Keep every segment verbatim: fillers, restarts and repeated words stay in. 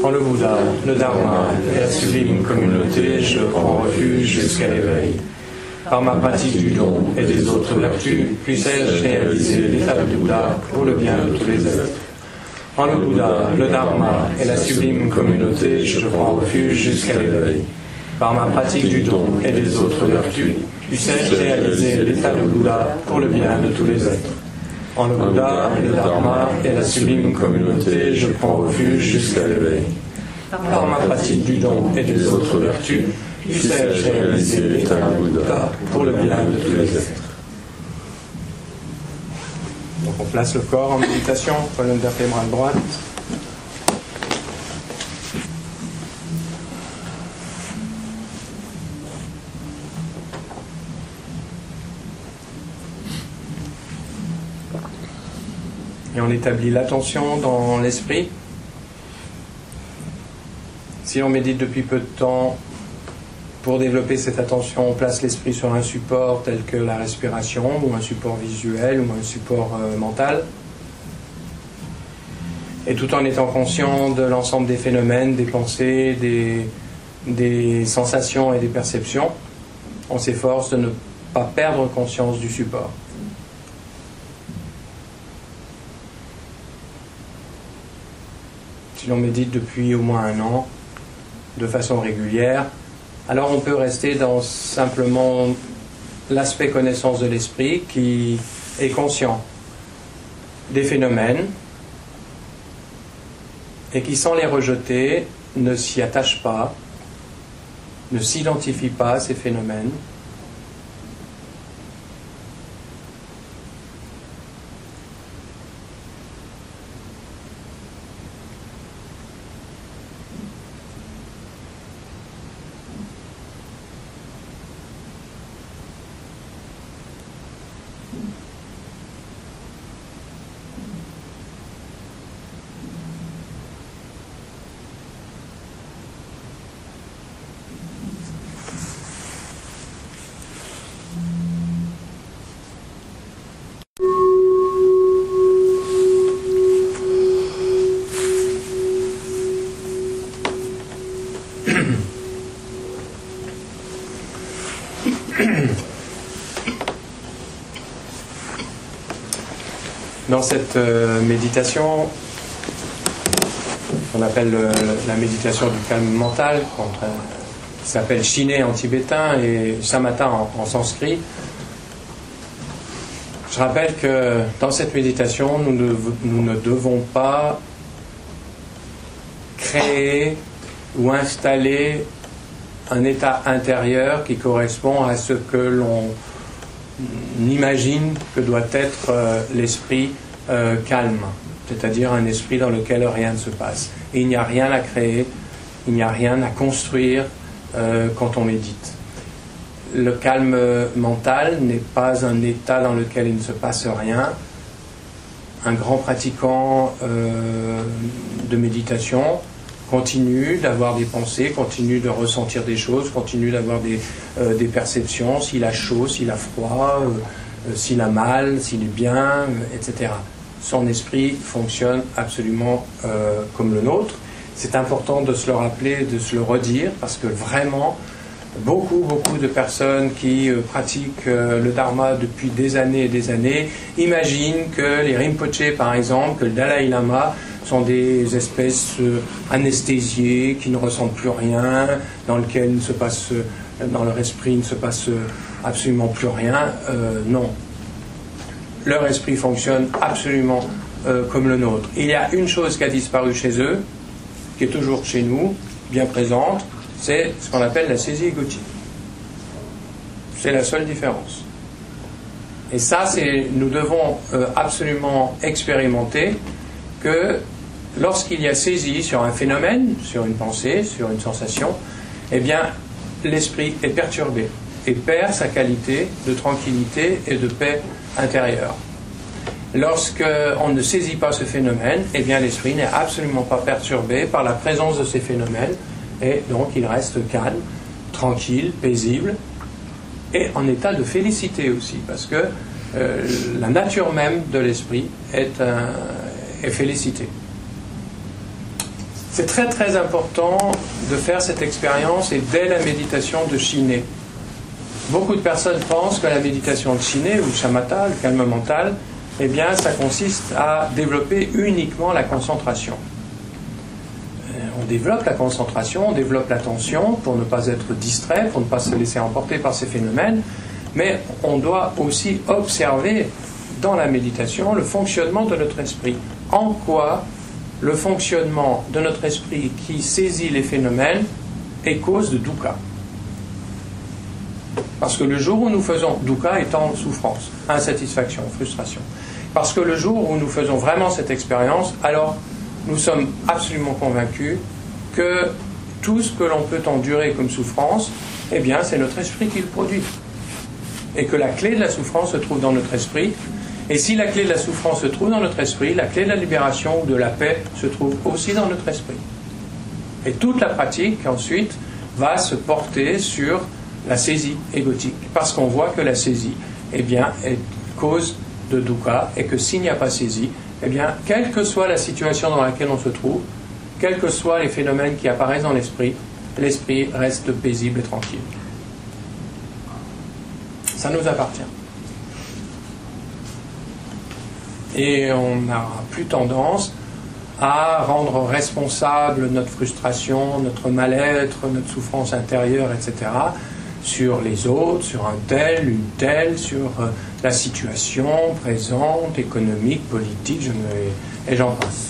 En le Bouddha, le Dharma et la sublime communauté, je prends refuge jusqu'à l'éveil. Par ma pratique du don et des autres vertus, puisse-je réaliser l'état de Bouddha pour le bien de tous les êtres. En le Bouddha, le Dharma et la sublime communauté, je prends refuge jusqu'à l'éveil. Par ma pratique du don et des autres vertus, puisse-je réaliser l'état de Bouddha pour le bien de tous les êtres. En le Bouddha, le Dharma et la sublime communauté, je prends refuge jusqu'à l'éveil. Par ma pratique du don et des autres vertus, puisse-je réaliser l'état de Bouddha pour le bien de tous les êtres. Donc on place le corps en méditation, colonne vertébrale droite. Et on établit l'attention dans l'esprit. Si on médite depuis peu de temps, pour développer cette attention, on place l'esprit sur un support tel que la respiration, ou un support visuel, ou un support euh, mental. Et tout en étant conscient de l'ensemble des phénomènes, des pensées, des, des sensations et des perceptions, on s'efforce de ne pas perdre conscience du support. Si l'on médite depuis au moins un an, de façon régulière, alors on peut rester dans simplement l'aspect connaissance de l'esprit qui est conscient des phénomènes et qui, sans les rejeter, ne s'y attache pas, ne s'identifie pas à ces phénomènes. Dans cette euh, méditation, qu'on appelle euh, la méditation du calme mental, euh, qui s'appelle Shiné en tibétain et Samatha en, en sanskrit, je rappelle que dans cette méditation, nous ne, nous ne devons pas créer ou installer un état intérieur qui correspond à ce que l'on imagine que doit être euh, l'esprit euh, calme, c'est-à-dire un esprit dans lequel rien ne se passe. Et il n'y a rien à créer, il n'y a rien à construire euh, quand on médite. Le calme mental n'est pas un état dans lequel il ne se passe rien. Un grand pratiquant euh, de méditation continue d'avoir des pensées, continue de ressentir des choses, continue d'avoir des, euh, des perceptions, s'il a chaud, s'il a froid, euh, euh, s'il a mal, s'il est bien, euh, et cetera. Son esprit fonctionne absolument euh, comme le nôtre. C'est important de se le rappeler, de se le redire, parce que vraiment, beaucoup, beaucoup de personnes qui euh, pratiquent euh, le Dharma depuis des années et des années imaginent que les Rinpoché, par exemple, que le Dalai Lama sont des espèces euh, anesthésiées qui ne ressentent plus rien, dans lequel il ne se passe, euh, dans leur esprit il ne se passe euh, absolument plus rien. Euh, non. Leur esprit fonctionne absolument euh, comme le nôtre. Il y a une chose qui a disparu chez eux, qui est toujours chez nous, bien présente, c'est ce qu'on appelle la saisie égotique. C'est la seule différence. Et ça, c'est, nous devons euh, absolument expérimenter que lorsqu'il y a saisie sur un phénomène, sur une pensée, sur une sensation, eh bien, l'esprit est perturbé et perd sa qualité de tranquillité et de paix intérieure. Lorsqu'on ne saisit pas ce phénomène, eh bien, l'esprit n'est absolument pas perturbé par la présence de ces phénomènes et donc il reste calme, tranquille, paisible et en état de félicité aussi, parce que euh, la nature même de l'esprit est, un, est félicité. C'est très très important de faire cette expérience et dès la méditation de Shiné. Beaucoup de personnes pensent que la méditation de Shiné ou Shamatha, le calme mental, eh bien ça consiste à développer uniquement la concentration. On développe la concentration, on développe l'attention pour ne pas être distrait, pour ne pas se laisser emporter par ces phénomènes, mais on doit aussi observer dans la méditation le fonctionnement de notre esprit. En quoi le fonctionnement de notre esprit qui saisit les phénomènes est cause de dukkha. Parce que le jour où nous faisons, dukkha étant souffrance, insatisfaction, frustration, parce que le jour où nous faisons vraiment cette expérience, alors nous sommes absolument convaincus que tout ce que l'on peut endurer comme souffrance, eh bien, c'est notre esprit qui le produit. Et que la clé de la souffrance se trouve dans notre esprit. Et si la clé de la souffrance se trouve dans notre esprit, la clé de la libération ou de la paix se trouve aussi dans notre esprit. Et toute la pratique, ensuite, va se porter sur la saisie égotique. Parce qu'on voit que la saisie, eh bien, est cause de dukkha, et que s'il n'y a pas saisie, eh bien, quelle que soit la situation dans laquelle on se trouve, quels que soient les phénomènes qui apparaissent dans l'esprit, l'esprit reste paisible et tranquille. Ça nous appartient. Et on n'a plus tendance à rendre responsable notre frustration, notre mal-être, notre souffrance intérieure, et cetera, sur les autres, sur un tel, une telle, sur la situation présente, économique, politique, je me... et j'en passe.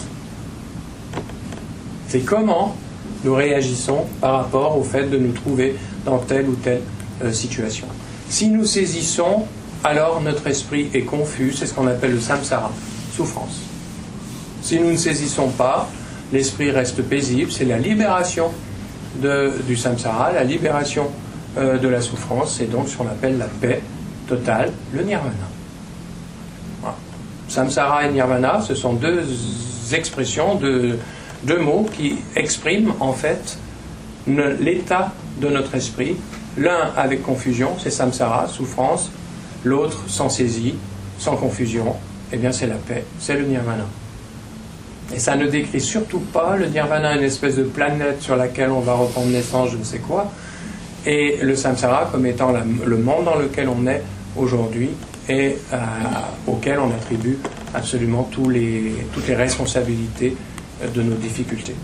C'est comment nous réagissons par rapport au fait de nous trouver dans telle ou telle euh, situation. Si nous saisissons, alors notre esprit est confus, c'est ce qu'on appelle le samsara, souffrance. Si nous ne saisissons pas, l'esprit reste paisible, c'est la libération de, du samsara, la libération euh, de la souffrance, c'est donc ce qu'on appelle la paix totale, le nirvana. Voilà. Samsara et nirvana, ce sont deux expressions, deux, deux mots qui expriment en fait l'état de notre esprit. L'un avec confusion, c'est samsara, souffrance, l'autre sans saisie, sans confusion, eh bien c'est la paix, c'est le nirvana. Et ça ne décrit surtout pas le nirvana, une espèce de planète sur laquelle on va reprendre naissance, je ne sais quoi, et le samsara comme étant la, le monde dans lequel on est aujourd'hui et euh, auquel on attribue absolument tous les, toutes les responsabilités de nos difficultés.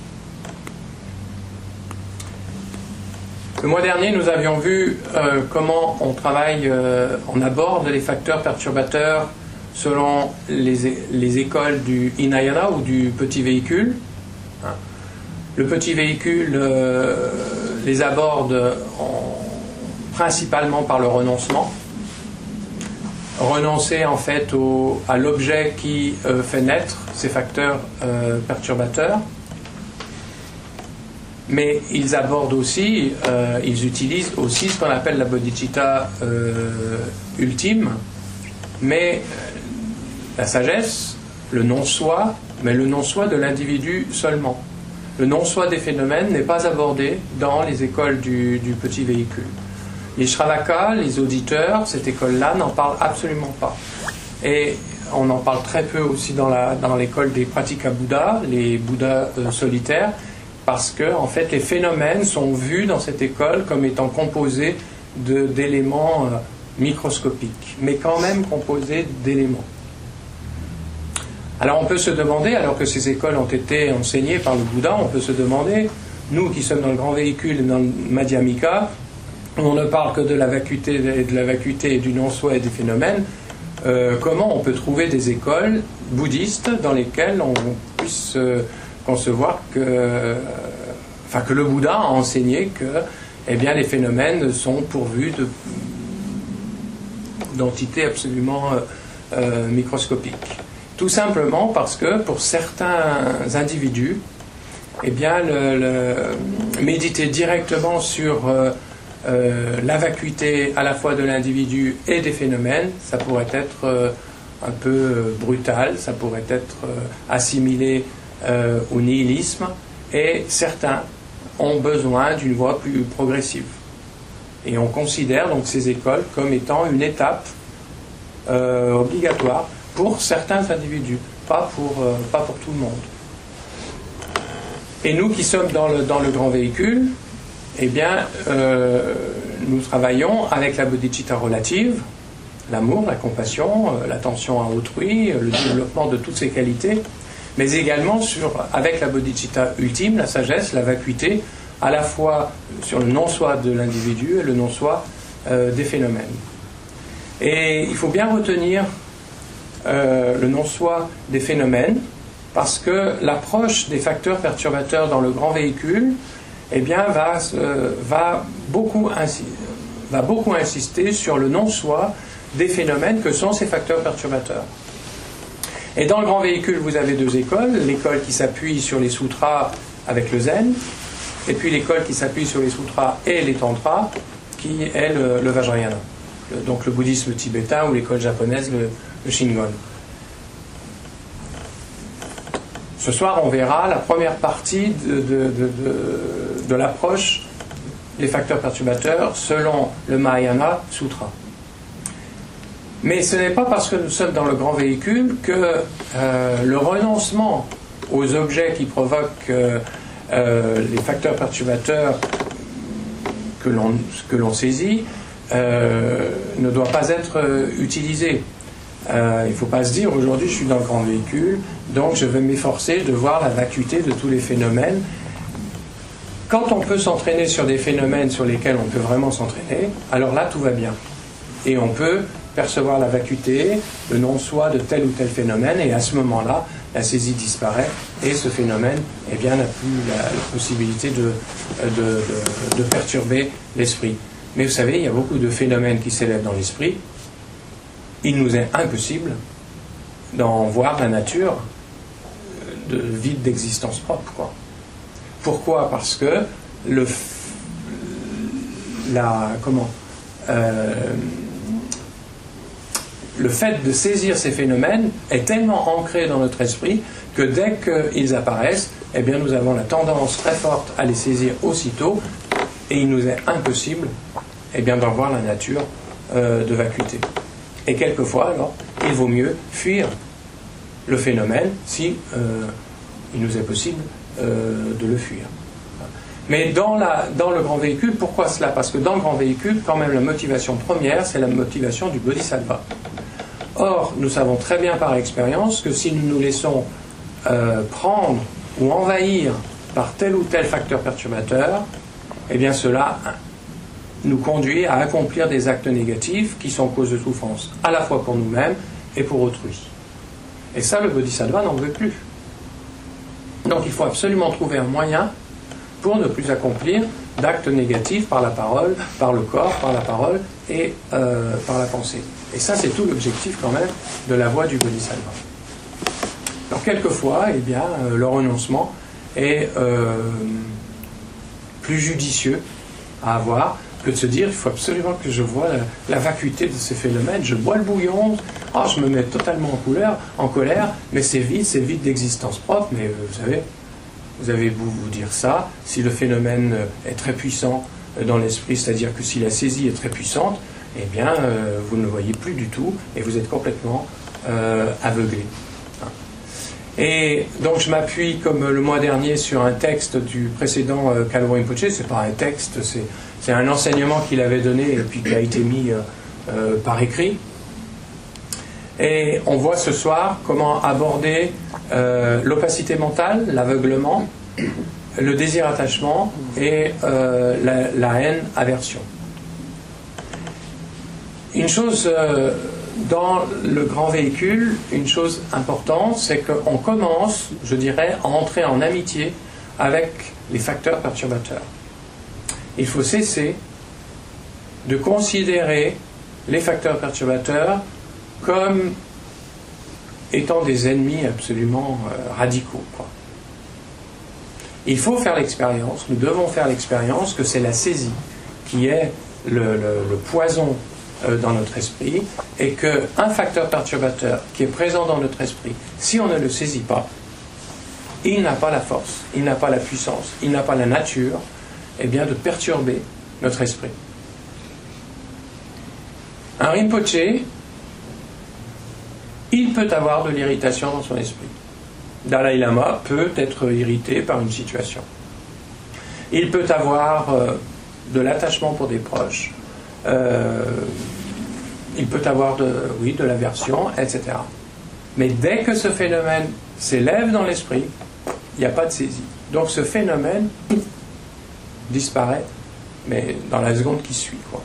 Le mois dernier, nous avions vu euh, comment on travaille, euh, on aborde les facteurs perturbateurs selon les, les écoles du Hinayana ou du petit véhicule. Le petit véhicule euh, les aborde en, principalement par le renoncement. Renoncer en fait au, à l'objet qui euh, fait naître ces facteurs euh, perturbateurs. Mais ils abordent aussi, euh, ils utilisent aussi ce qu'on appelle la bodhicitta euh, ultime, mais la sagesse, le non-soi, mais le non-soi de l'individu seulement. Le non-soi des phénomènes n'est pas abordé dans les écoles du, du petit véhicule. Les Shravaka, les auditeurs, cette école-là n'en parlent absolument pas. Et on en parle très peu aussi dans, la, dans l'école des Pratika Bouddha, les Bouddhas euh, solitaires, parce que en fait, les phénomènes sont vus dans cette école comme étant composés de, d'éléments euh, microscopiques, mais quand même composés d'éléments. Alors on peut se demander, alors que ces écoles ont été enseignées par le Bouddha, on peut se demander, nous qui sommes dans le grand véhicule et dans le Madhyamika, on ne parle que de la vacuité, de la vacuité et du non-soi et des phénomènes, euh, comment on peut trouver des écoles bouddhistes dans lesquelles on puisse euh, concevoir que, euh, enfin, que le Bouddha a enseigné que eh bien, les phénomènes sont pourvus de, d'entités absolument euh, euh, microscopiques. Tout simplement parce que pour certains individus, eh bien, le, le, méditer directement sur euh, euh, la vacuité à la fois de l'individu et des phénomènes, ça pourrait être euh, un peu euh, brutal, ça pourrait être euh, assimilé euh, au nihilisme, et certains ont besoin d'une voie plus progressive. Et on considère donc ces écoles comme étant une étape euh, obligatoire pour certains individus, pas pour, euh, pas pour tout le monde. Et nous qui sommes dans le, dans le grand véhicule, eh bien, euh, nous travaillons avec la bodhicitta relative, l'amour, la compassion, euh, l'attention à autrui, euh, le développement de toutes ces qualités, mais également sur, avec la bodhicitta ultime, la sagesse, la vacuité, à la fois sur le non-soi de l'individu et le non-soi euh, des phénomènes. Et il faut bien retenir euh, le non-soi des phénomènes, parce que l'approche des facteurs perturbateurs dans le grand véhicule, eh bien, va, euh, va, beaucoup insi- va beaucoup insister sur le non-soi des phénomènes que sont ces facteurs perturbateurs. Et dans le grand véhicule, vous avez deux écoles, l'école qui s'appuie sur les sutras avec le zen, et puis l'école qui s'appuie sur les sutras et les tantras, qui est le, le Vajrayana. Le, donc le bouddhisme tibétain ou l'école japonaise, le, le Shingon. Ce soir, on verra la première partie de, de, de, de, de l'approche des facteurs perturbateurs selon le Mahayana Sutra. Mais ce n'est pas parce que nous sommes dans le grand véhicule que euh, le renoncement aux objets qui provoquent euh, euh, les facteurs perturbateurs que l'on, que l'on saisit euh, ne doit pas être euh, utilisé. Euh, il ne faut pas se dire aujourd'hui je suis dans le grand véhicule, donc je vais m'efforcer de voir la vacuité de tous les phénomènes. Quand on peut s'entraîner sur des phénomènes sur lesquels on peut vraiment s'entraîner, alors là tout va bien. Et on peut percevoir la vacuité, le non-soi de tel ou tel phénomène, et à ce moment-là, la saisie disparaît, et ce phénomène eh bien, n'a plus la, la possibilité de, de, de, de perturber l'esprit. Mais vous savez, il y a beaucoup de phénomènes qui s'élèvent dans l'esprit. Il nous est impossible d'en voir la nature de vide d'existence propre, quoi. Pourquoi ? Parce que le, la, comment, euh, le fait de saisir ces phénomènes est tellement ancré dans notre esprit que dès qu'ils apparaissent, eh bien, nous avons la tendance très forte à les saisir aussitôt, et il nous est impossible eh bien, d'en voir la nature euh, de vacuité. Et quelquefois, alors, il vaut mieux fuir le phénomène si euh, il nous est possible euh, de le fuir. Mais dans, la, dans le grand véhicule, pourquoi cela ? Parce que dans le grand véhicule, quand même, la motivation première, c'est la motivation du bodhisattva. Or, nous savons très bien par expérience que si nous nous laissons euh, prendre ou envahir par tel ou tel facteur perturbateur, eh bien cela nous conduit à accomplir des actes négatifs qui sont cause de souffrance, à la fois pour nous-mêmes et pour autrui. Et ça, le bodhisattva n'en veut plus. Donc il faut absolument trouver un moyen pour ne plus accomplir d'actes négatifs par la parole, par le corps, par la parole et euh, par la pensée. Et ça, c'est tout l'objectif quand même de la voie du bodhisattva. Donc quelquefois, eh bien, euh, le renoncement est euh, plus judicieux à avoir que de se dire il faut absolument que je vois la, la vacuité de ces phénomènes, je bois le bouillon, oh, je me mets totalement en, couleur, en colère, mais c'est vide, c'est vide d'existence propre, mais euh, vous savez, vous avez beau vous dire ça, si le phénomène est très puissant dans l'esprit, c'est-à-dire que si la saisie est très puissante, eh bien euh, vous ne le voyez plus du tout et vous êtes complètement euh, aveuglé. Et donc je m'appuie comme le mois dernier sur un texte du précédent euh, Kalvo Rinpoche, c'est pas un texte, c'est, c'est un enseignement qu'il avait donné et puis qui a été mis euh, euh, par écrit. Et on voit ce soir comment aborder euh, l'opacité mentale, l'aveuglement, le désir-attachement et euh, la, la haine-aversion. Une chose euh, dans le grand véhicule, une chose importante, c'est qu'on commence, je dirais, à entrer en amitié avec les facteurs perturbateurs. Il faut cesser de considérer les facteurs perturbateurs comme étant des ennemis absolument euh, radicaux, quoi. Il faut faire l'expérience, nous devons faire l'expérience que c'est la saisie qui est le, le, le poison euh, dans notre esprit, et qu'un facteur perturbateur qui est présent dans notre esprit, si on ne le saisit pas, il n'a pas la force, il n'a pas la puissance, il n'a pas la nature, eh bien, de perturber notre esprit. Un Rinpoché, il peut avoir de l'irritation dans son esprit. Dalai Lama peut être irrité par une situation. Il peut avoir euh, de l'attachement pour des proches, euh, il peut avoir de, oui, de l'aversion, et cetera. Mais dès que ce phénomène s'élève dans l'esprit, il n'y a pas de saisie. Donc ce phénomène disparaît, mais dans la seconde qui suit, quoi.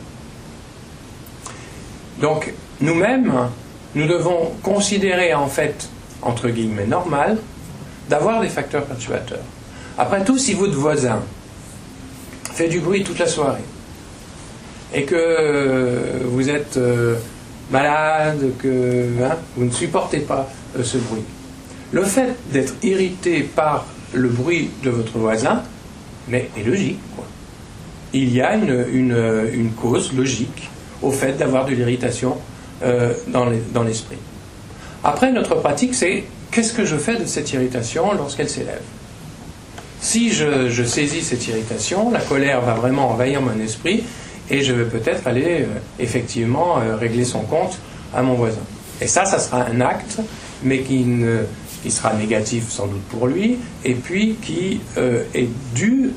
Donc nous-mêmes, nous devons considérer en fait, entre guillemets, normal, d'avoir des facteurs perturbateurs. Après tout, si votre voisin fait du bruit toute la soirée, et que vous êtes euh, malade, que hein, vous ne supportez pas euh, ce bruit, le fait d'être irrité par le bruit de votre voisin, mais est logique, quoi. Il y a une, une, une cause logique au fait d'avoir de l'irritation euh, dans, les, dans l'esprit. Après, notre pratique, c'est qu'est-ce que je fais de cette irritation lorsqu'elle s'élève? Si je, je saisis cette irritation, la colère va vraiment envahir mon esprit et je vais peut-être aller euh, effectivement euh, régler son compte à mon voisin. Et ça, ça sera un acte, mais qui, ne, qui sera négatif sans doute pour lui, et puis qui euh, est dû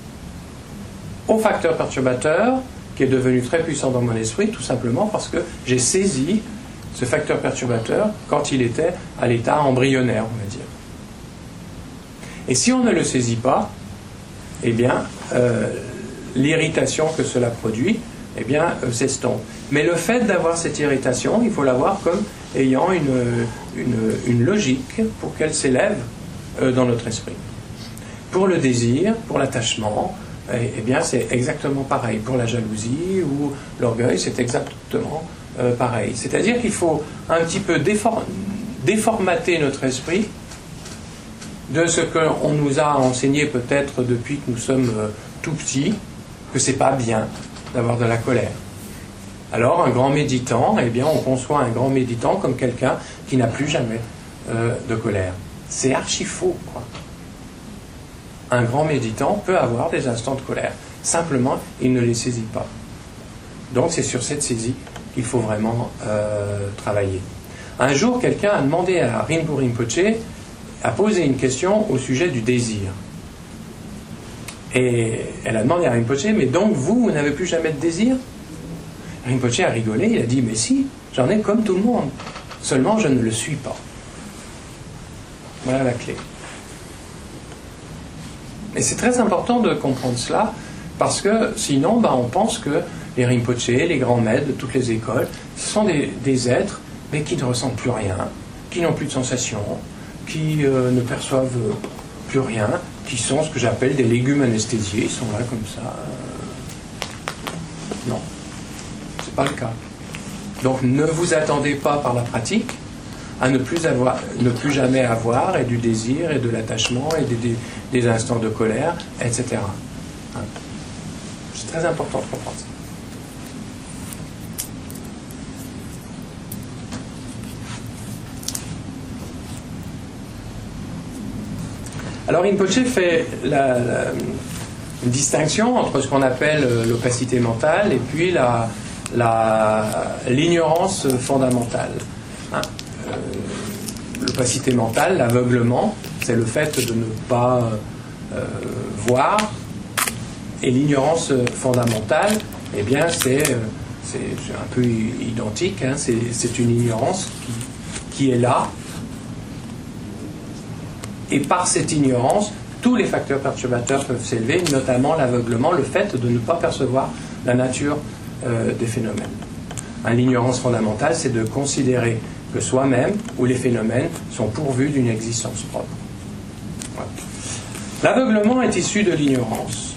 au facteur perturbateur qui est devenu très puissant dans mon esprit, tout simplement parce que j'ai saisi ce facteur perturbateur quand il était à l'état embryonnaire, on va dire. Et si on ne le saisit pas, eh bien, euh, l'irritation que cela produit, eh bien, euh, s'estompe. Mais le fait d'avoir cette irritation, il faut l'avoir comme ayant une, une, une logique pour qu'elle s'élève euh, dans notre esprit. Pour le désir, pour l'attachement, eh, eh bien, c'est exactement pareil. Pour la jalousie ou l'orgueil, c'est exactement euh, pareil. C'est-à-dire qu'il faut un petit peu défor- déformater notre esprit de ce qu'on nous a enseigné peut-être depuis que nous sommes euh, tout petits, que c'est pas bien d'avoir de la colère. Alors un grand méditant, eh bien on conçoit un grand méditant comme quelqu'un qui n'a plus jamais euh, de colère. C'est archi faux, quoi. Un grand méditant peut avoir des instants de colère. Simplement, il ne les saisit pas. Donc c'est sur cette saisie qu'il faut vraiment euh, travailler. Un jour, quelqu'un a demandé à Rinpo Rinpoche, a posé une question au sujet du désir. Et elle a demandé à Rinpoche, mais donc vous, vous n'avez plus jamais de désir? Rinpoche a rigolé, il a dit, mais si, j'en ai comme tout le monde. Seulement, je ne le suis pas. Voilà la clé. Et c'est très important de comprendre cela, parce que sinon, ben, on pense que les Rinpoche, les grands maîtres de toutes les écoles, ce sont des, des êtres, mais qui ne ressentent plus rien, qui n'ont plus de sensations, qui euh, ne perçoivent plus rien, qui sont ce que j'appelle des légumes anesthésiés, ils sont là comme ça. Non, c'est pas le cas. Donc ne vous attendez pas par la pratique à ne plus, avoir, ne plus jamais avoir et du désir et de l'attachement et des, des, des instants de colère, et cetera. Hein. C'est très important de comprendre ça. Alors Rinpoche fait la, la, une distinction entre ce qu'on appelle l'opacité mentale et puis la, la, l'ignorance fondamentale. Hein. Euh, l'opacité mentale, l'aveuglement, c'est le fait de ne pas euh, voir, et l'ignorance fondamentale, eh bien c'est, c'est, c'est un peu identique, hein. c'est, c'est une ignorance qui, qui est là. Et par cette ignorance, tous les facteurs perturbateurs peuvent s'élever, notamment l'aveuglement, le fait de ne pas percevoir la nature euh, des phénomènes. Hein, l'ignorance fondamentale, c'est de considérer que soi-même ou les phénomènes sont pourvus d'une existence propre. Voilà. L'aveuglement est issu de l'ignorance.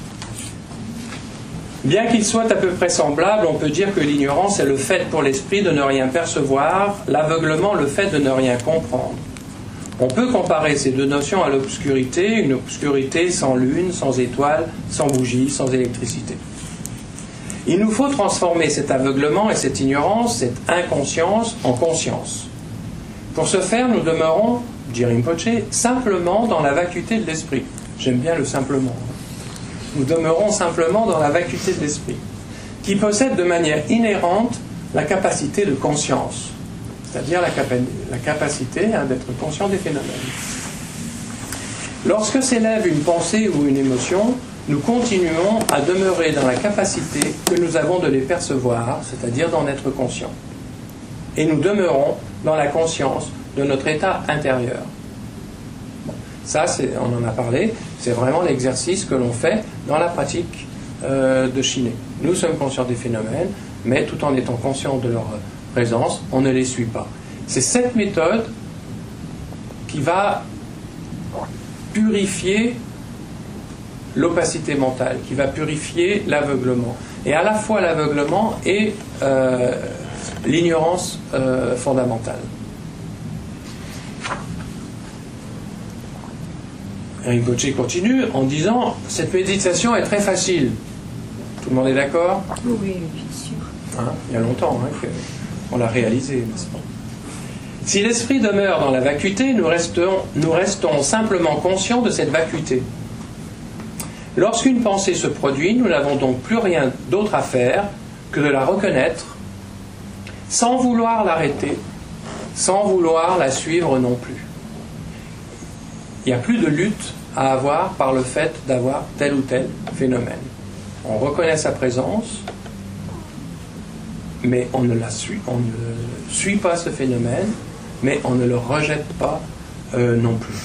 Bien qu'il soit à peu près semblable, on peut dire que l'ignorance est le fait pour l'esprit de ne rien percevoir, l'aveuglement le fait de ne rien comprendre. On peut comparer ces deux notions à l'obscurité, une obscurité sans lune, sans étoile, sans bougie, sans électricité. Il nous faut transformer cet aveuglement et cette ignorance, cette inconscience, en conscience. Pour ce faire, nous demeurons, dit Rinpoche, simplement dans la vacuité de l'esprit. J'aime bien le simplement. Nous demeurons simplement dans la vacuité de l'esprit, qui possède de manière inhérente la capacité de conscience. C'est-à-dire la, capa- la capacité hein, d'être conscient des phénomènes. Lorsque s'élève une pensée ou une émotion, nous continuons à demeurer dans la capacité que nous avons de les percevoir, c'est-à-dire d'en être conscients. Et nous demeurons dans la conscience de notre état intérieur. Bon, ça, c'est, on en a parlé, c'est vraiment l'exercice que l'on fait dans la pratique euh, de Shiné. Nous sommes conscients des phénomènes, mais tout en étant conscients de leur présence, on ne les suit pas. C'est cette méthode qui va purifier l'opacité mentale, qui va purifier l'aveuglement. Et à la fois l'aveuglement et euh, l'ignorance euh, fondamentale. Rinpoché continue en disant « Cette méditation est très facile. » Tout le monde est d'accord? Oui, bien sûr. Hein, il y a longtemps hein, qu'on l'a réalisé, n'est-ce pas? Si l'esprit demeure dans la vacuité, nous restons, nous restons simplement conscients de cette vacuité. Lorsqu'une pensée se produit, nous n'avons donc plus rien d'autre à faire que de la reconnaître, sans vouloir l'arrêter, sans vouloir la suivre non plus. Il n'y a plus de lutte à avoir par le fait d'avoir tel ou tel phénomène. On reconnaît sa présence, mais on ne la suit, on ne suit pas ce phénomène, mais on ne le rejette pas euh, non plus.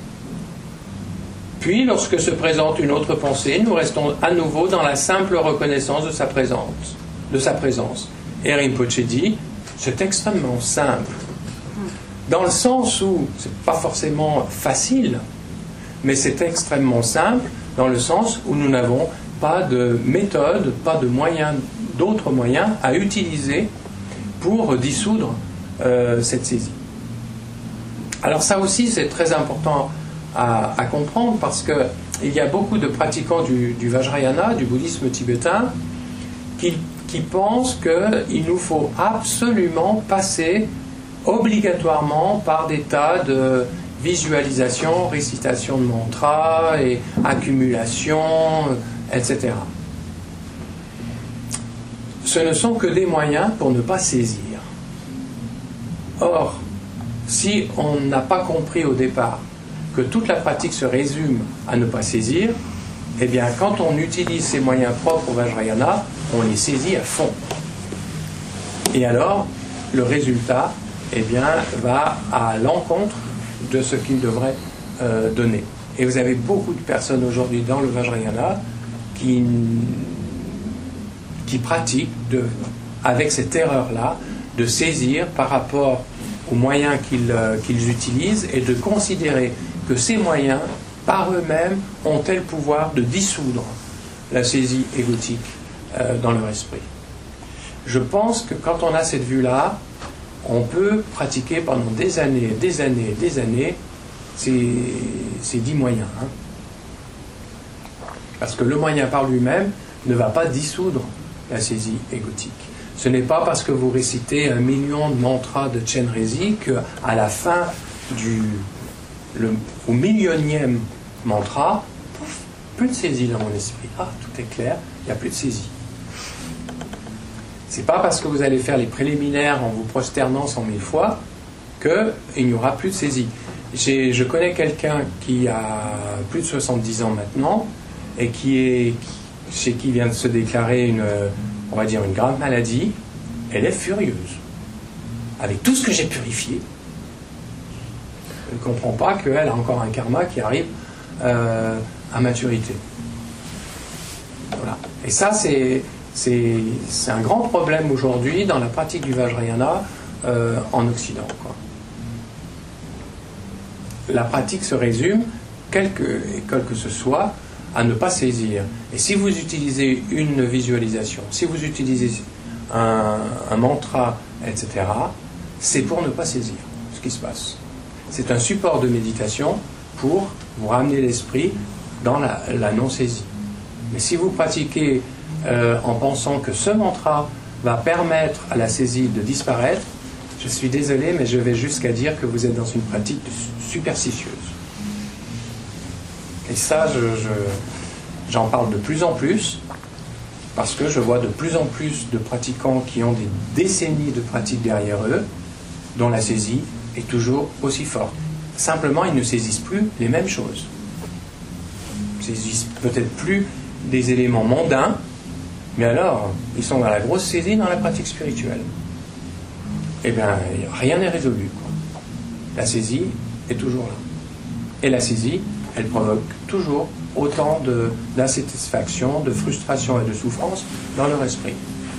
Puis, lorsque se présente une autre pensée, nous restons à nouveau dans la simple reconnaissance de sa présence. De sa présence. Et Rinpoché dit, c'est extrêmement simple. Dans le sens où, c'est pas forcément facile, mais c'est extrêmement simple, dans le sens où nous n'avons pas de méthode, pas de moyens, d'autres moyens à utiliser pour dissoudre euh, cette saisie. Alors ça aussi, c'est très important à, à comprendre parce qu'il y a beaucoup de pratiquants du, du Vajrayana, du bouddhisme tibétain, qui, qui pensent qu'il nous faut absolument passer obligatoirement par des tas de visualisation, récitation de mantras et accumulation, et cetera. Ce ne sont que des moyens pour ne pas saisir. Or, si on n'a pas compris au départ que toute la pratique se résume à ne pas saisir, eh bien, quand on utilise ces moyens propres au Vajrayana, on les saisit à fond. Et alors, le résultat, eh bien, va à l'encontre de ce qu'il devrait euh, donner. Et vous avez beaucoup de personnes aujourd'hui dans le Vajrayana qui, qui pratiquent de, avec cette erreur-là de saisir par rapport aux moyens qu'ils euh, qu'ils utilisent et de considérer que ces moyens, par eux-mêmes, ont tel pouvoir de dissoudre la saisie égotique euh, dans leur esprit. Je pense que quand on a cette vue-là, on peut pratiquer pendant des années, des années, des années ces, ces dix moyens. Hein. Parce que le moyen par lui-même ne va pas dissoudre la saisie égotique. Ce n'est pas parce que vous récitez un million de mantras de Chenrezig qu'à la fin du le, au millionième mantra, pouf, plus de saisie dans mon esprit. Ah, tout est clair, il n'y a plus de saisie. C'est pas parce que vous allez faire les préliminaires en vous prosternant cent mille fois qu'il n'y aura plus de saisie. J'ai, je connais quelqu'un qui a plus de soixante-dix ans maintenant et qui est, chez qui vient de se déclarer une, on va dire une grave maladie. Elle est furieuse. Avec tout ce que j'ai purifié, elle ne comprend pas qu'elle a encore un karma qui arrive euh, à maturité. Voilà. Et ça, c'est... C'est, c'est un grand problème aujourd'hui dans la pratique du Vajrayana euh, en Occident, quoi. La pratique se résume, quelle que, quel que ce soit, à ne pas saisir. Et si vous utilisez une visualisation, si vous utilisez un, un mantra, et cetera, c'est pour ne pas saisir ce qui se passe. C'est un support de méditation pour vous ramener l'esprit dans la, la non-saisie. Mais si vous pratiquez Euh, en pensant que ce mantra va permettre à la saisie de disparaître, je suis désolé, mais je vais jusqu'à dire que vous êtes dans une pratique superstitieuse. Et ça, je, je, j'en parle de plus en plus, parce que je vois de plus en plus de pratiquants qui ont des décennies de pratique derrière eux, dont la saisie est toujours aussi forte. Simplement, ils ne saisissent plus les mêmes choses. ne saisissent peut-être plus des éléments mondains, mais alors, ils sont dans la grosse saisie dans la pratique spirituelle. Eh bien, rien n'est résolu, quoi. La saisie est toujours là. Et la saisie, elle provoque toujours autant de, d'insatisfaction, de frustration et de souffrance dans leur esprit.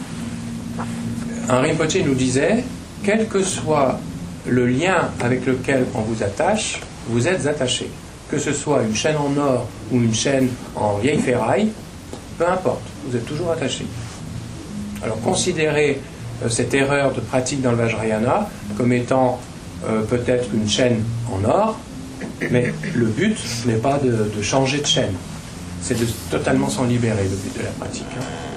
Un Rinpoché nous disait, quel que soit le lien avec lequel on vous attache, vous êtes attaché. Que ce soit une chaîne en or ou une chaîne en vieille ferraille, peu importe, vous êtes toujours attaché. Alors considérez euh, cette erreur de pratique dans le Vajrayana comme étant euh, peut-être une chaîne en or, mais le but n'est pas de, de changer de chaîne, c'est de totalement s'en libérer, le but de la pratique.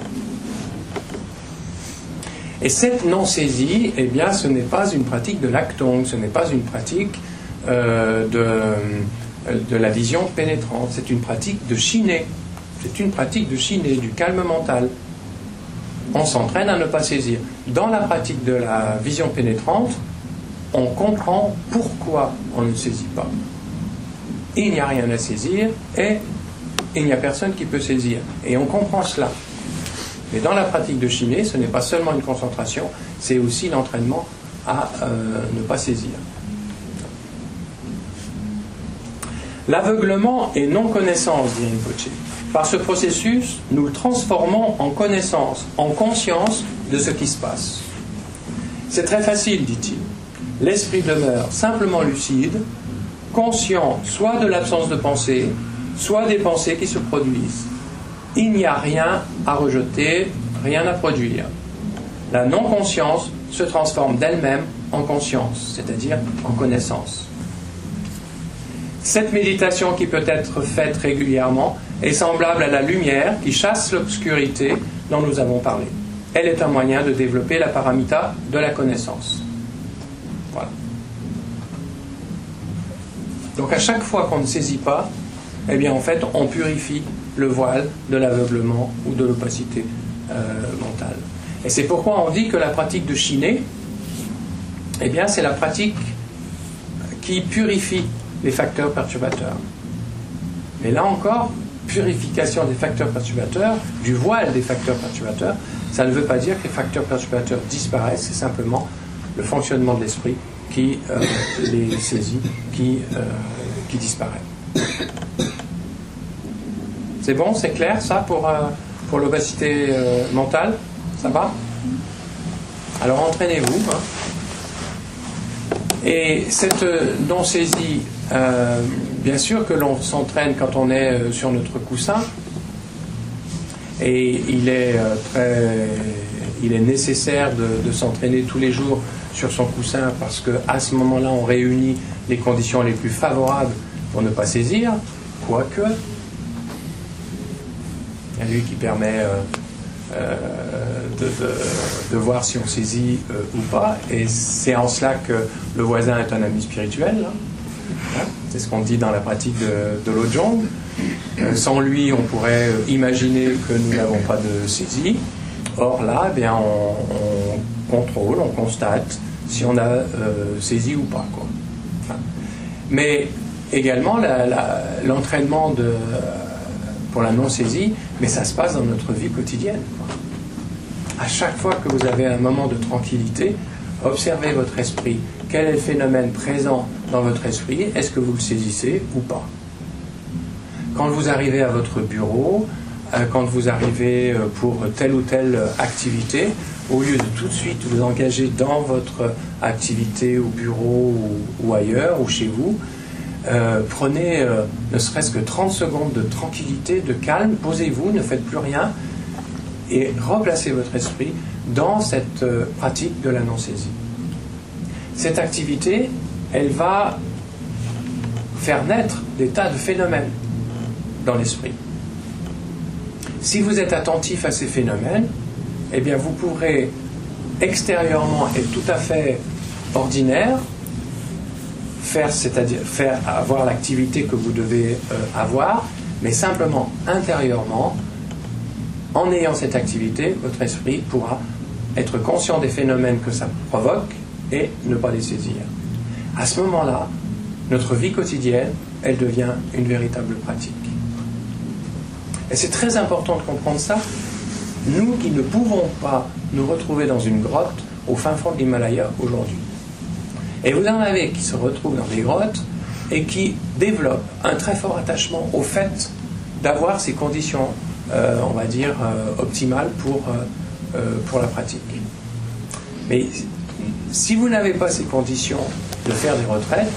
Et cette non-saisie, eh bien, ce n'est pas une pratique de l'actong, ce n'est pas une pratique euh, de, de la vision pénétrante, c'est une pratique de shiné, c'est une pratique de shiné, du calme mental. On s'entraîne à ne pas saisir. Dans la pratique de la vision pénétrante, on comprend pourquoi on ne saisit pas. Il n'y a rien à saisir et il n'y a personne qui peut saisir. Et on comprend cela. Mais dans la pratique de shiné, ce n'est pas seulement une concentration, c'est aussi l'entraînement à euh, ne pas saisir. L'aveuglement est non-connaissance, dit Rinpoché. Par ce processus, nous le transformons en connaissance, en conscience de ce qui se passe. C'est très facile, dit-il. L'esprit demeure simplement lucide, conscient soit de l'absence de pensée, soit des pensées qui se produisent. Il n'y a rien à rejeter, rien à produire. La non-conscience se transforme d'elle-même en conscience, c'est-à-dire en connaissance. Cette méditation qui peut être faite régulièrement est semblable à la lumière qui chasse l'obscurité dont nous avons parlé. Elle est un moyen de développer la paramita de la connaissance. Voilà. Donc à chaque fois qu'on ne saisit pas, eh bien en fait on purifie le voile de l'aveuglement ou de l'opacité euh, mentale. Et c'est pourquoi on dit que la pratique de shiné, eh bien c'est la pratique qui purifie les facteurs perturbateurs. Mais là encore, purification des facteurs perturbateurs, du voile des facteurs perturbateurs, ça ne veut pas dire que les facteurs perturbateurs disparaissent, c'est simplement le fonctionnement de l'esprit qui euh, les saisit, qui, euh, qui disparaît. C'est bon, c'est clair ça pour, euh, pour l'opacité euh, mentale? Ça va? Alors entraînez-vous. Hein. Et cette non-saisie, euh, bien sûr que l'on s'entraîne quand on est euh, sur notre coussin, et il est, euh, très, il est nécessaire de, de s'entraîner tous les jours sur son coussin parce qu'à ce moment-là, on réunit les conditions les plus favorables pour ne pas saisir, quoique, il y a lui qui permet euh, euh, de, de, de voir si on saisit euh, ou pas, et c'est en cela que le voisin est un ami spirituel, là. Hein, c'est ce qu'on dit dans la pratique de, de Lojong. Euh, sans lui, on pourrait euh, imaginer que nous n'avons pas de saisie. Or là, eh bien, on, on contrôle, on constate si on a euh, saisi ou pas, quoi. Hein. Mais également, la, la, l'entraînement de, pour la non-saisie, mais ça se passe dans notre vie quotidienne, quoi. À chaque fois que vous avez un moment de tranquillité, observez votre esprit. Quel est le phénomène présent dans votre esprit? Est-ce que vous le saisissez ou pas? Quand vous arrivez à votre bureau, quand vous arrivez pour telle ou telle activité, au lieu de tout de suite vous engager dans votre activité au bureau ou, ou ailleurs, ou chez vous, euh, prenez euh, ne serait-ce que trente secondes de tranquillité, de calme, posez-vous, ne faites plus rien, et replacez votre esprit dans cette euh, pratique de la non-saisie. Cette activité, elle va faire naître des tas de phénomènes dans l'esprit. Si vous êtes attentif à ces phénomènes, eh bien vous pourrez extérieurement et tout à fait ordinaire faire, c'est-à-dire faire avoir l'activité que vous devez euh, avoir, mais simplement intérieurement, en ayant cette activité, votre esprit pourra être conscient des phénomènes que ça provoque et ne pas les saisir. À ce moment-là, notre vie quotidienne, elle devient une véritable pratique. Et c'est très important de comprendre ça. Nous qui ne pouvons pas nous retrouver dans une grotte au fin fond de l'Himalaya aujourd'hui. Et vous en avez qui se retrouvent dans des grottes et qui développent un très fort attachement au fait d'avoir ces conditions, euh, on va dire, euh, optimales pour, euh, euh, pour la pratique. Mais si vous n'avez pas ces conditions de faire des retraites,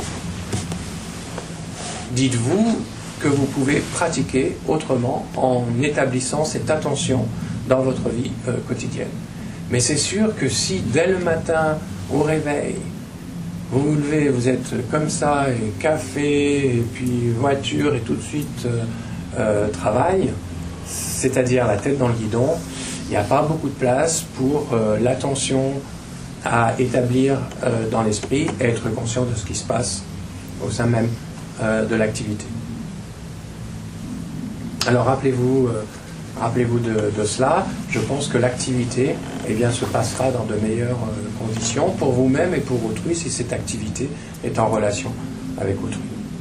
dites-vous que vous pouvez pratiquer autrement en établissant cette attention dans votre vie euh, quotidienne. Mais c'est sûr que si dès le matin, au réveil, vous vous levez, vous êtes comme ça, et café, et puis voiture, et tout de suite euh, euh, travail, c'est-à-dire la tête dans le guidon, il n'y a pas beaucoup de place pour euh, l'attention à établir euh, dans l'esprit et être conscient de ce qui se passe au sein même euh, de l'activité. Alors rappelez-vous, euh, rappelez-vous de, de cela. Je pense que l'activité, eh bien, se passera dans de meilleures euh, conditions pour vous-même et pour autrui si cette activité est en relation avec autrui.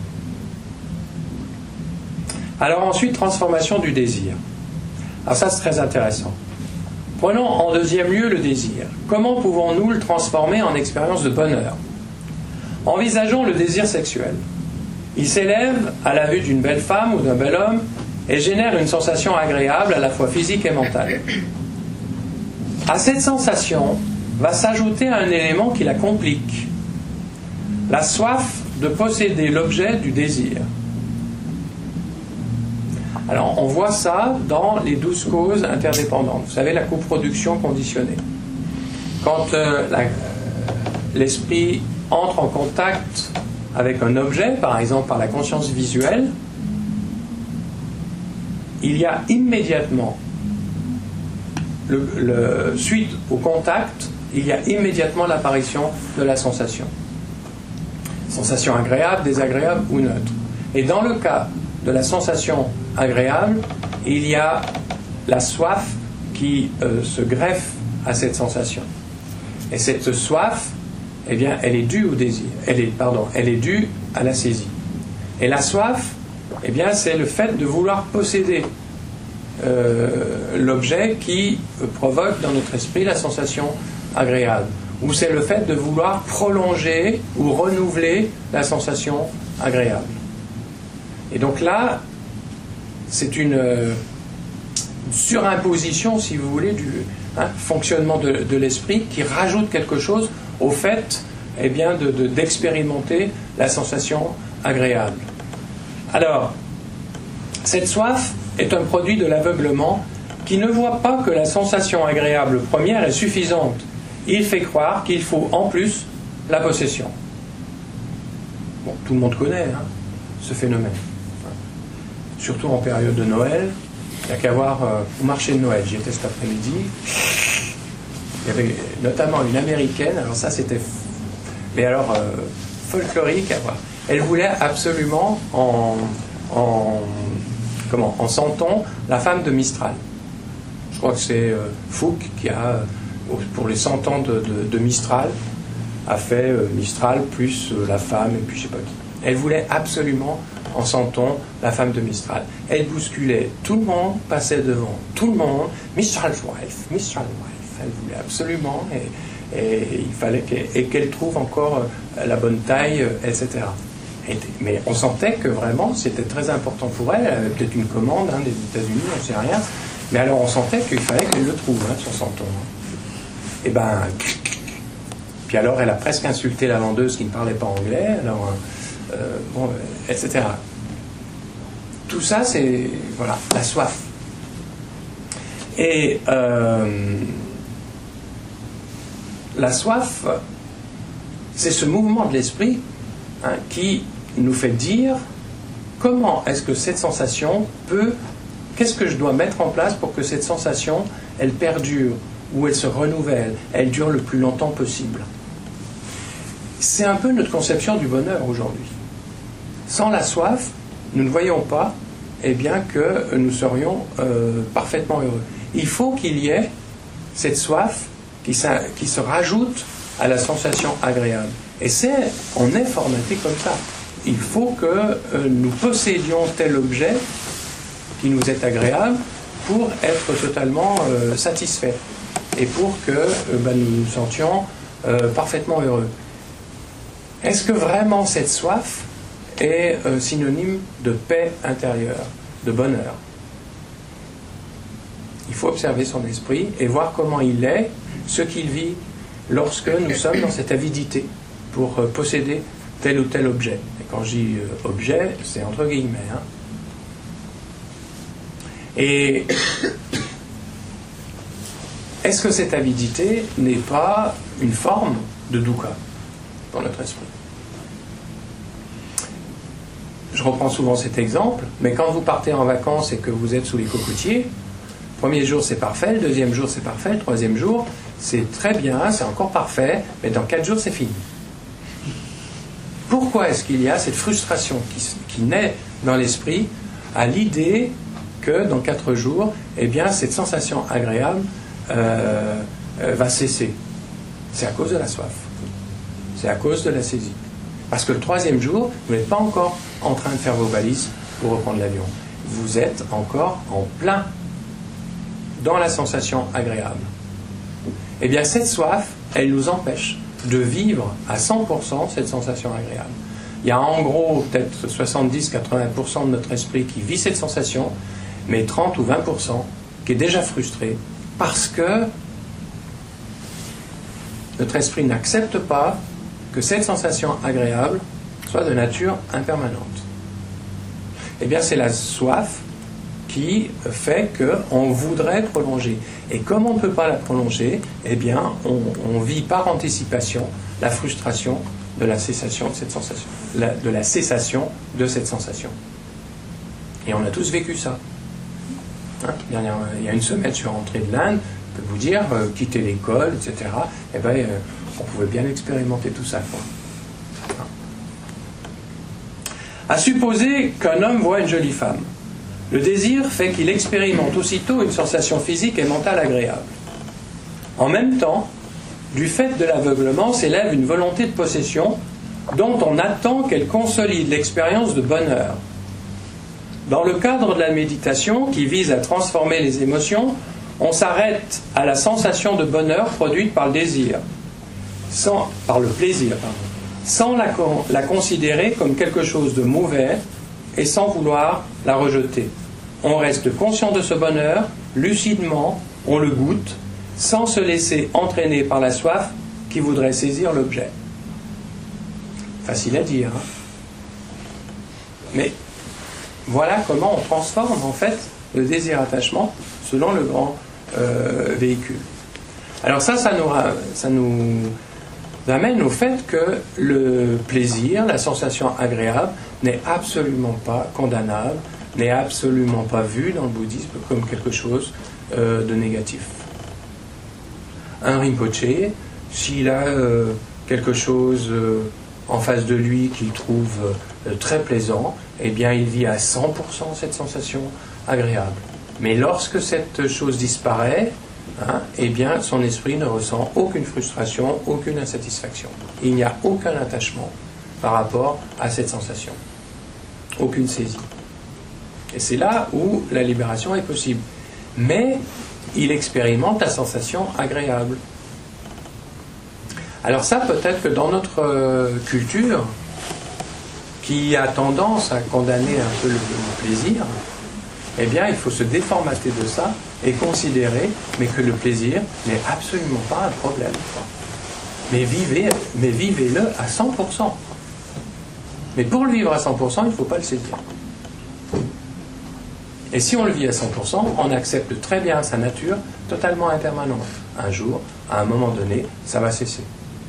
Alors ensuite, transformation du désir. Alors ça, c'est très intéressant. Prenons en deuxième lieu le désir. Comment pouvons-nous le transformer en expérience de bonheur? Envisageons le désir sexuel. Il s'élève à la vue d'une belle femme ou d'un bel homme et génère une sensation agréable à la fois physique et mentale. À cette sensation va s'ajouter un élément qui la complique, la soif de posséder l'objet du désir. Alors, on voit ça dans les douze causes interdépendantes. Vous savez, la coproduction conditionnée. Quand euh, la, l'esprit entre en contact avec un objet, par exemple par la conscience visuelle, il y a immédiatement, le, le, suite au contact, il y a immédiatement l'apparition de la sensation. Sensation agréable, désagréable ou neutre. Et dans le cas de la sensation agréable, il y a la soif qui euh, se greffe à cette sensation. Et cette soif, eh bien, elle est due au désir. Elle est, pardon, elle est due à la saisie. Et la soif, eh bien, c'est le fait de vouloir posséder euh, l'objet qui euh, provoque dans notre esprit la sensation agréable. Ou c'est le fait de vouloir prolonger ou renouveler la sensation agréable. Et donc là, c'est une euh, surimposition, si vous voulez, du hein, fonctionnement de, de l'esprit qui rajoute quelque chose au fait eh bien, de, de, d'expérimenter la sensation agréable. Alors, cette soif est un produit de l'aveuglement qui ne voit pas que la sensation agréable première est suffisante. Il fait croire qu'il faut en plus la possession. Bon, tout le monde connaît hein, ce phénomène. Surtout en période de Noël. Il n'y a qu'à voir euh, au marché de Noël. J'y étais cet après-midi. Il y avait notamment une américaine, alors ça c'était mais alors euh, folklorique à voir. Elle voulait absolument en, en comment en sentant la femme de Mistral. Je crois que c'est euh, Fouque qui a pour les cent ans de, de, de Mistral a fait euh, Mistral plus euh, la femme et puis je sais pas qui. Elle voulait absolument en sentant la femme de Mistral. Elle bousculait, tout le monde passait devant, tout le monde, Mistral's wife, Mistral's wife. Elle voulait absolument, et, et il fallait qu'elle, et qu'elle trouve encore la bonne taille, et cetera. Et, mais on sentait que vraiment c'était très important pour elle. Elle avait peut-être une commande hein, des États-Unis, on ne sait rien. Mais alors on sentait qu'il fallait qu'elle le trouve, hein, son senton. Et ben, puis alors elle a presque insulté la vendeuse qui ne parlait pas anglais. Alors. Euh, bon, et cetera. Tout ça, c'est voilà, la soif. Et euh, la soif, c'est ce mouvement de l'esprit hein, qui nous fait dire comment est-ce que cette sensation peut, qu'est-ce que je dois mettre en place pour que cette sensation, elle perdure ou elle se renouvelle, elle dure le plus longtemps possible. C'est un peu notre conception du bonheur aujourd'hui. Sans la soif, nous ne voyons pas eh bien, que nous serions euh, parfaitement heureux. Il faut qu'il y ait cette soif qui, qui se rajoute à la sensation agréable. Et c'est, on est formaté comme ça. Il faut que euh, nous possédions tel objet qui nous est agréable pour être totalement euh, satisfaits et pour que euh, ben, nous nous sentions euh, parfaitement heureux. Est-ce que vraiment cette soif est euh, synonyme de paix intérieure, de bonheur? Il faut observer son esprit et voir comment il est, ce qu'il vit lorsque nous sommes dans cette avidité pour euh, posséder tel ou tel objet. Et quand je dis euh, objet, c'est entre guillemets. Hein. Et est-ce que cette avidité n'est pas une forme de dukkha dans notre esprit? Je reprends souvent cet exemple, mais quand vous partez en vacances et que vous êtes sous les cocotiers, le premier jour c'est parfait, le deuxième jour c'est parfait, le troisième jour c'est très bien, c'est encore parfait, mais dans quatre jours c'est fini. Pourquoi est-ce qu'il y a cette frustration qui, qui naît dans l'esprit à l'idée que dans quatre jours, eh bien, cette sensation agréable euh, euh, va cesser? C'est à cause de la soif. C'est à cause de la saisie. Parce que le troisième jour, vous n'êtes pas encore en train de faire vos valises pour reprendre l'avion. Vous êtes encore en plein dans la sensation agréable. Eh bien, cette soif, elle nous empêche de vivre à cent pour cent cette sensation agréable. Il y a en gros peut-être soixante-dix à quatre-vingts pour cent de notre esprit qui vit cette sensation, mais trente ou vingt pour cent qui est déjà frustré parce que notre esprit n'accepte pas que cette sensation agréable soit de nature impermanente. Eh bien, c'est la soif qui fait qu'on voudrait prolonger. Et comme on ne peut pas la prolonger, eh bien, on, on vit par anticipation la frustration de la cessation de cette sensation, la, de la cessation de cette sensation. Et on a tous vécu ça. Hein, dernière, il y a une semaine, je suis rentré de l'Inde, je peux vous dire, euh, quitter l'école, et cetera. Eh bien, euh, on pouvait bien expérimenter tout ça, quoi. Hein. À supposer qu'un homme voit une jolie femme, le désir fait qu'il expérimente aussitôt une sensation physique et mentale agréable. En même temps, du fait de l'aveuglement s'élève une volonté de possession dont on attend qu'elle consolide l'expérience de bonheur. Dans le cadre de la méditation qui vise à transformer les émotions, on s'arrête à la sensation de bonheur produite par le désir, sans, par le plaisir, pardon, sans la, la considérer comme quelque chose de mauvais et sans vouloir la rejeter. On reste conscient de ce bonheur, lucidement, on le goûte, sans se laisser entraîner par la soif qui voudrait saisir l'objet. Facile à dire, hein? Mais voilà comment on transforme en fait le désir-attachement selon le grand euh, véhicule. Alors ça, ça nous, ça nous amène au fait que le plaisir, la sensation agréable, n'est absolument pas condamnable, n'est absolument pas vu dans le bouddhisme comme quelque chose euh, de négatif. Un Rinpoche, s'il a euh, quelque chose euh, en face de lui qu'il trouve euh, très plaisant, eh bien il vit à cent pour cent cette sensation agréable. Mais lorsque cette chose disparaît, hein, eh bien son esprit ne ressent aucune frustration, aucune insatisfaction. Il n'y a aucun attachement par rapport à cette sensation. Aucune saisie. Et c'est là où la libération est possible. Mais il expérimente la sensation agréable. Alors ça, peut-être que dans notre euh, culture, qui a tendance à condamner un peu le, le plaisir, eh bien, il faut se déformater de ça et considérer mais que le plaisir n'est absolument pas un problème. Mais vivez, mais vivez-le à cent pour cent. Mais pour le vivre à cent pour cent, il ne faut pas le saisir. Et si on le vit à cent pour cent, on accepte très bien sa nature totalement impermanente. Un jour, à un moment donné, ça va cesser.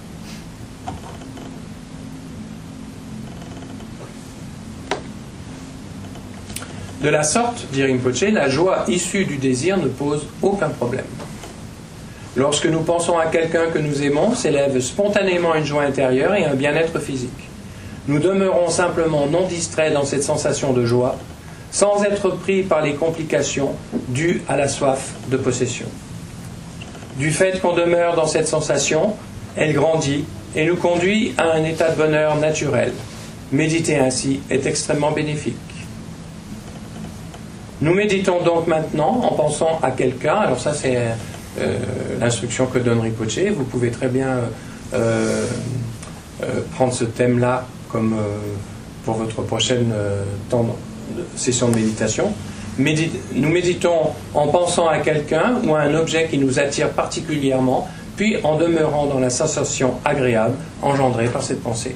De la sorte, dit Rinpoche, la joie issue du désir ne pose aucun problème. Lorsque nous pensons à quelqu'un que nous aimons, s'élève spontanément une joie intérieure et un bien-être physique. Nous demeurons simplement non distraits dans cette sensation de joie, sans être pris par les complications dues à la soif de possession. Du fait qu'on demeure dans cette sensation, elle grandit et nous conduit à un état de bonheur naturel. Méditer ainsi est extrêmement bénéfique. Nous méditons donc maintenant en pensant à quelqu'un. Alors ça c'est euh, l'instruction que donne Rinpoche. Vous pouvez très bien euh, euh, prendre ce thème-là comme euh, pour votre prochaine euh, temps de, session de méditation. Médit- nous méditons en pensant à quelqu'un ou à un objet qui nous attire particulièrement, puis en demeurant dans la sensation agréable engendrée par cette pensée.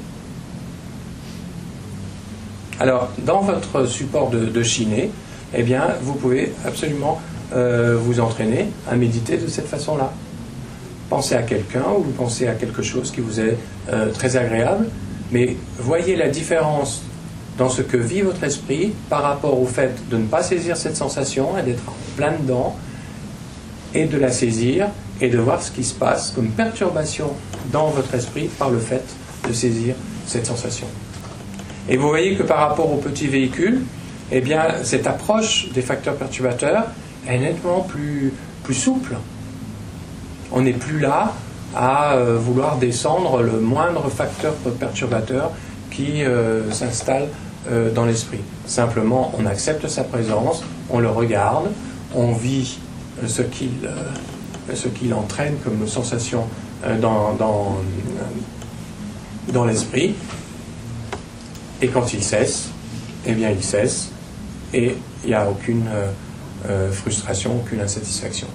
Alors, dans votre support de, de Shiné, eh bien, vous pouvez absolument euh, vous entraîner à méditer de cette façon-là. Pensez à quelqu'un ou pensez à quelque chose qui vous est euh, très agréable, mais voyez la différence dans ce que vit votre esprit par rapport au fait de ne pas saisir cette sensation et d'être en plein dedans et de la saisir et de voir ce qui se passe comme perturbation dans votre esprit par le fait de saisir cette sensation. Et vous voyez que par rapport au petit véhicule, eh bien, cette approche des facteurs perturbateurs est nettement plus, plus souple. On n'est plus là à euh, vouloir descendre le moindre facteur perturbateur qui euh, s'installe euh, dans l'esprit. Simplement, on accepte sa présence, on le regarde, on vit euh, ce qu'il euh, ce qu'il entraîne comme sensation euh, dans, dans, euh, dans l'esprit. Et quand il cesse, eh bien il cesse, et il n'y a aucune euh, euh, frustration, aucune insatisfaction.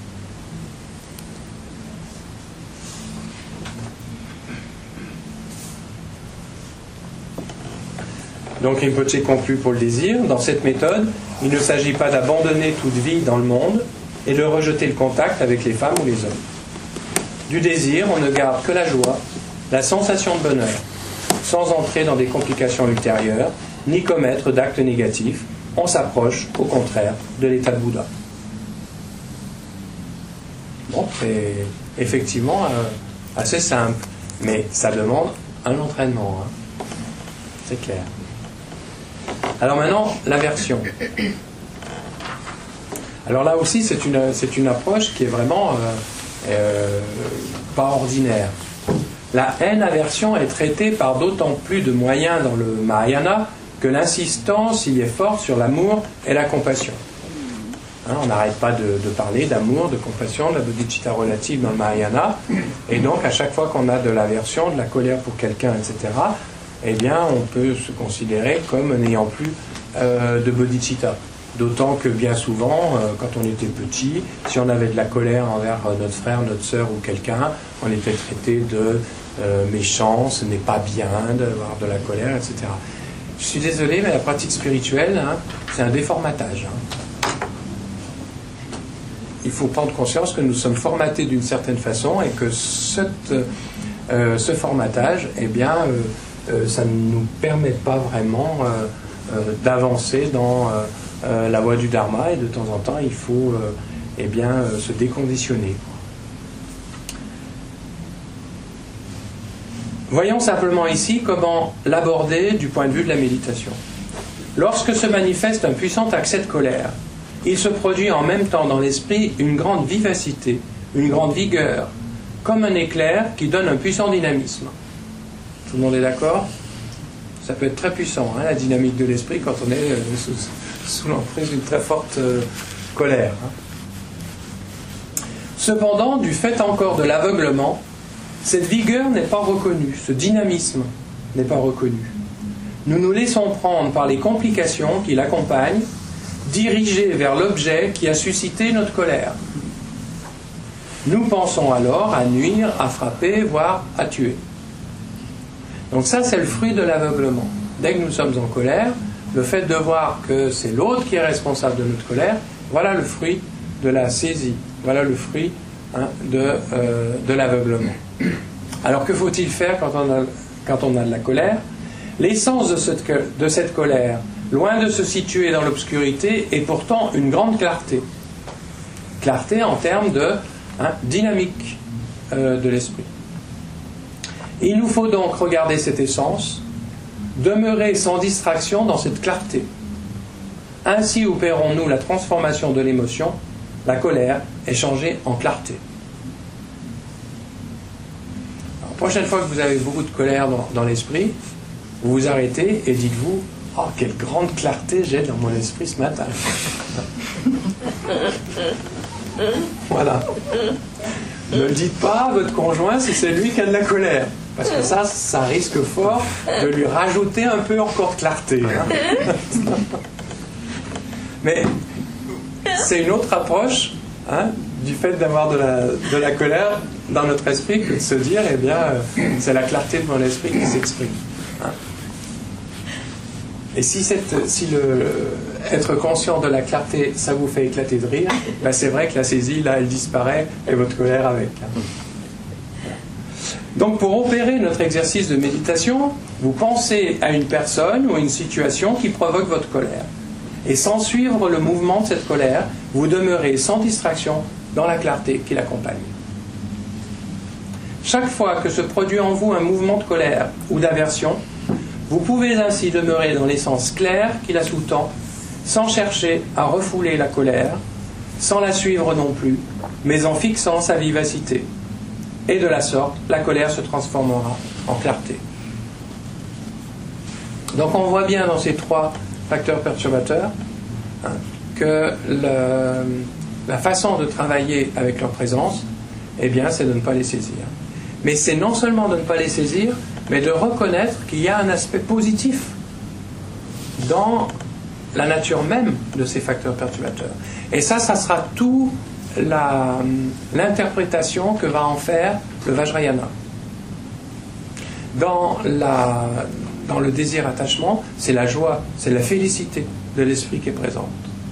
Donc Rinpoche conclut pour le désir. Dans cette méthode, il ne s'agit pas d'abandonner toute vie dans le monde et de rejeter le contact avec les femmes ou les hommes. Du désir, on ne garde que la joie, la sensation de bonheur, sans entrer dans des complications ultérieures, ni commettre d'actes négatifs. On s'approche, au contraire, de l'état de Bouddha. Bon, c'est effectivement euh, assez simple, mais ça demande un entraînement. Hein. C'est clair. Alors maintenant, l'aversion. Alors là aussi, c'est une, c'est une approche qui est vraiment euh, euh, pas ordinaire. La haine-aversion est traitée par d'autant plus de moyens dans le Mahayana que l'insistance y est forte sur l'amour et la compassion. Hein, on n'arrête pas de, de parler d'amour, de compassion, de la bodhicitta relative dans le Mahayana, et donc à chaque fois qu'on a de l'aversion, de la colère pour quelqu'un, et cetera, eh bien on peut se considérer comme n'ayant plus euh, de bodhicitta. D'autant que bien souvent, euh, quand on était petit, si on avait de la colère envers euh, notre frère, notre sœur ou quelqu'un, on était traité de euh, méchant, ce n'est pas bien d'avoir de la colère, et cetera. Je suis désolé, mais la pratique spirituelle, hein, c'est un déformatage. Hein. Il faut prendre conscience que nous sommes formatés d'une certaine façon et que cette, euh, ce formatage, eh bien, euh, euh, ça ne nous permet pas vraiment euh, euh, d'avancer dans euh, euh, la voie du Dharma, et de temps en temps, il faut euh, eh bien, euh, se déconditionner. Voyons simplement ici comment l'aborder du point de vue de la méditation. Lorsque se manifeste un puissant accès de colère, il se produit en même temps dans l'esprit une grande vivacité, une grande vigueur, comme un éclair qui donne un puissant dynamisme. Tout le monde est d'accord ? Ça peut être très puissant, hein, la dynamique de l'esprit, quand on est euh, sous, sous l'emprise d'une très forte euh, colère. Hein. Cependant, du fait encore de l'aveuglement, cette vigueur n'est pas reconnue, ce dynamisme n'est pas reconnu. Nous nous laissons prendre par les complications qui l'accompagnent, dirigés vers l'objet qui a suscité notre colère. Nous pensons alors à nuire, à frapper, voire à tuer. Donc ça, c'est le fruit de l'aveuglement. Dès que nous sommes en colère, le fait de voir que c'est l'autre qui est responsable de notre colère, voilà le fruit de la saisie, voilà le fruit hein, de, euh, de l'aveuglement. Alors que faut-il faire quand on a, quand on a de la colère ? L'essence de cette, de cette colère, loin de se situer dans l'obscurité, est pourtant une grande clarté. Clarté en termes de hein, dynamique euh, de l'esprit. Il nous faut donc regarder cette essence, demeurer sans distraction dans cette clarté. Ainsi opérons-nous la transformation de l'émotion, la colère est changée en clarté. Alors, la prochaine fois que vous avez beaucoup de colère dans, dans l'esprit, vous vous arrêtez et dites-vous, Oh, quelle grande clarté j'ai dans mon esprit ce matin. Voilà. Ne le dites pas à votre conjoint si c'est lui qui a de la colère. Parce que ça, ça risque fort de lui rajouter un peu encore de clarté. Hein. Mais c'est une autre approche hein, du fait d'avoir de la, de la colère dans notre esprit que de se dire, eh bien, euh, c'est la clarté de mon esprit qui s'exprime. Hein. Et si, cette, si le, être conscient de la clarté, ça vous fait éclater de rire, ben c'est vrai que la saisie, là, elle disparaît et votre colère avec. Hein. Donc, pour opérer notre exercice de méditation, vous pensez à une personne ou une situation qui provoque votre colère. Et sans suivre le mouvement de cette colère, vous demeurez sans distraction dans la clarté qui l'accompagne. Chaque fois que se produit en vous un mouvement de colère ou d'aversion, vous pouvez ainsi demeurer dans l'essence claire qui la sous-tend, sans chercher à refouler la colère, sans la suivre non plus, mais en fixant sa vivacité. Et de la sorte, la colère se transformera en clarté. Donc on voit bien dans ces trois facteurs perturbateurs hein, que le, la façon de travailler avec leur présence, eh bien, c'est de ne pas les saisir. Mais c'est non seulement de ne pas les saisir, mais de reconnaître qu'il y a un aspect positif dans la nature même de ces facteurs perturbateurs. Et ça, ça sera tout la, l'interprétation que va en faire le Vajrayana. Dans, la, dans le désir-attachement, c'est la joie, c'est la félicité de l'esprit qui est présente.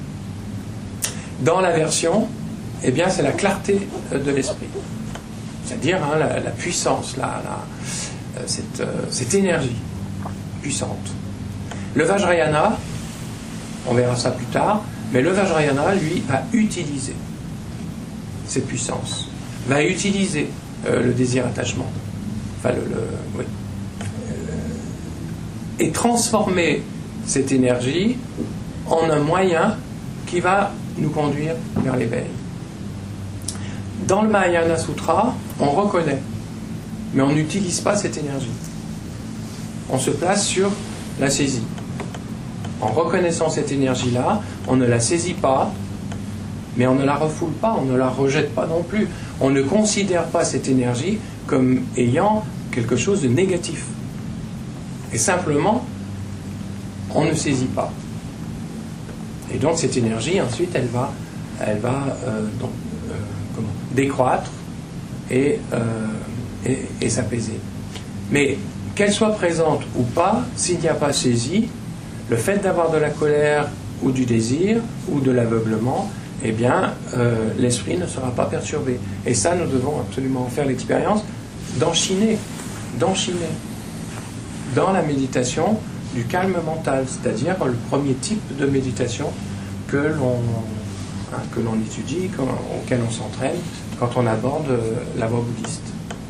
Dans l'aversion, eh bien, c'est la clarté de l'esprit. C'est-à-dire hein, la, la puissance, la, la, cette, cette énergie puissante. Le Vajrayana, on verra ça plus tard, mais le Vajrayana, lui, va utiliser cette puissance, va utiliser euh, le désir-attachement, enfin le, le, oui. euh, et transformer cette énergie en un moyen qui va nous conduire vers l'éveil. Dans le Mahayana Sutra, on reconnaît, mais on n'utilise pas cette énergie. On se place sur la saisie. En reconnaissant cette énergie-là, on ne la saisit pas, mais on ne la refoule pas, on ne la rejette pas non plus. On ne considère pas cette énergie comme ayant quelque chose de négatif. Et simplement, on ne saisit pas. Et donc cette énergie, ensuite, elle va, elle va euh, donc, euh, comment, décroître et, euh, et, et s'apaiser. Mais qu'elle soit présente ou pas, s'il n'y a pas saisie, le fait d'avoir de la colère ou du désir ou de l'aveuglement, eh bien, euh, l'esprit ne sera pas perturbé. Et ça, nous devons absolument faire l'expérience d'enchiner, d'enchiner dans la méditation du calme mental, c'est-à-dire le premier type de méditation que l'on, hein, que l'on étudie, auquel on s'entraîne quand on aborde la voie bouddhiste.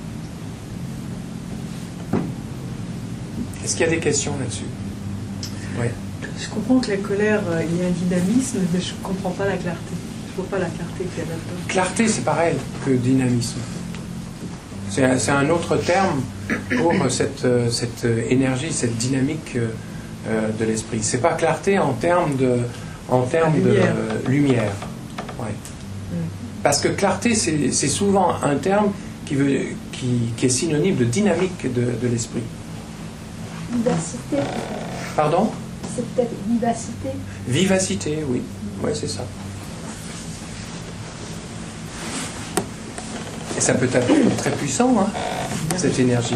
Est-ce qu'il y a des questions là-dessus? Oui. Je comprends que la colère, il y a un dynamisme, mais je ne comprends pas la clarté. Je ne vois pas la clarté qu'il y a là-dedans. Clarté, c'est pareil que dynamisme. C'est un, c'est un autre terme pour cette, cette énergie, cette dynamique euh, de l'esprit. C'est pas clarté en termes de, en termes lumière. de euh, lumière. Ouais. Mm. Parce que clarté, c'est, c'est souvent un terme qui, veut, qui, qui est synonyme de dynamique de, de l'esprit. Vivacité. Pardon? C'est peut-être vivacité. Vivacité, oui. Oui, c'est ça. Et ça peut être très puissant, hein, cette énergie.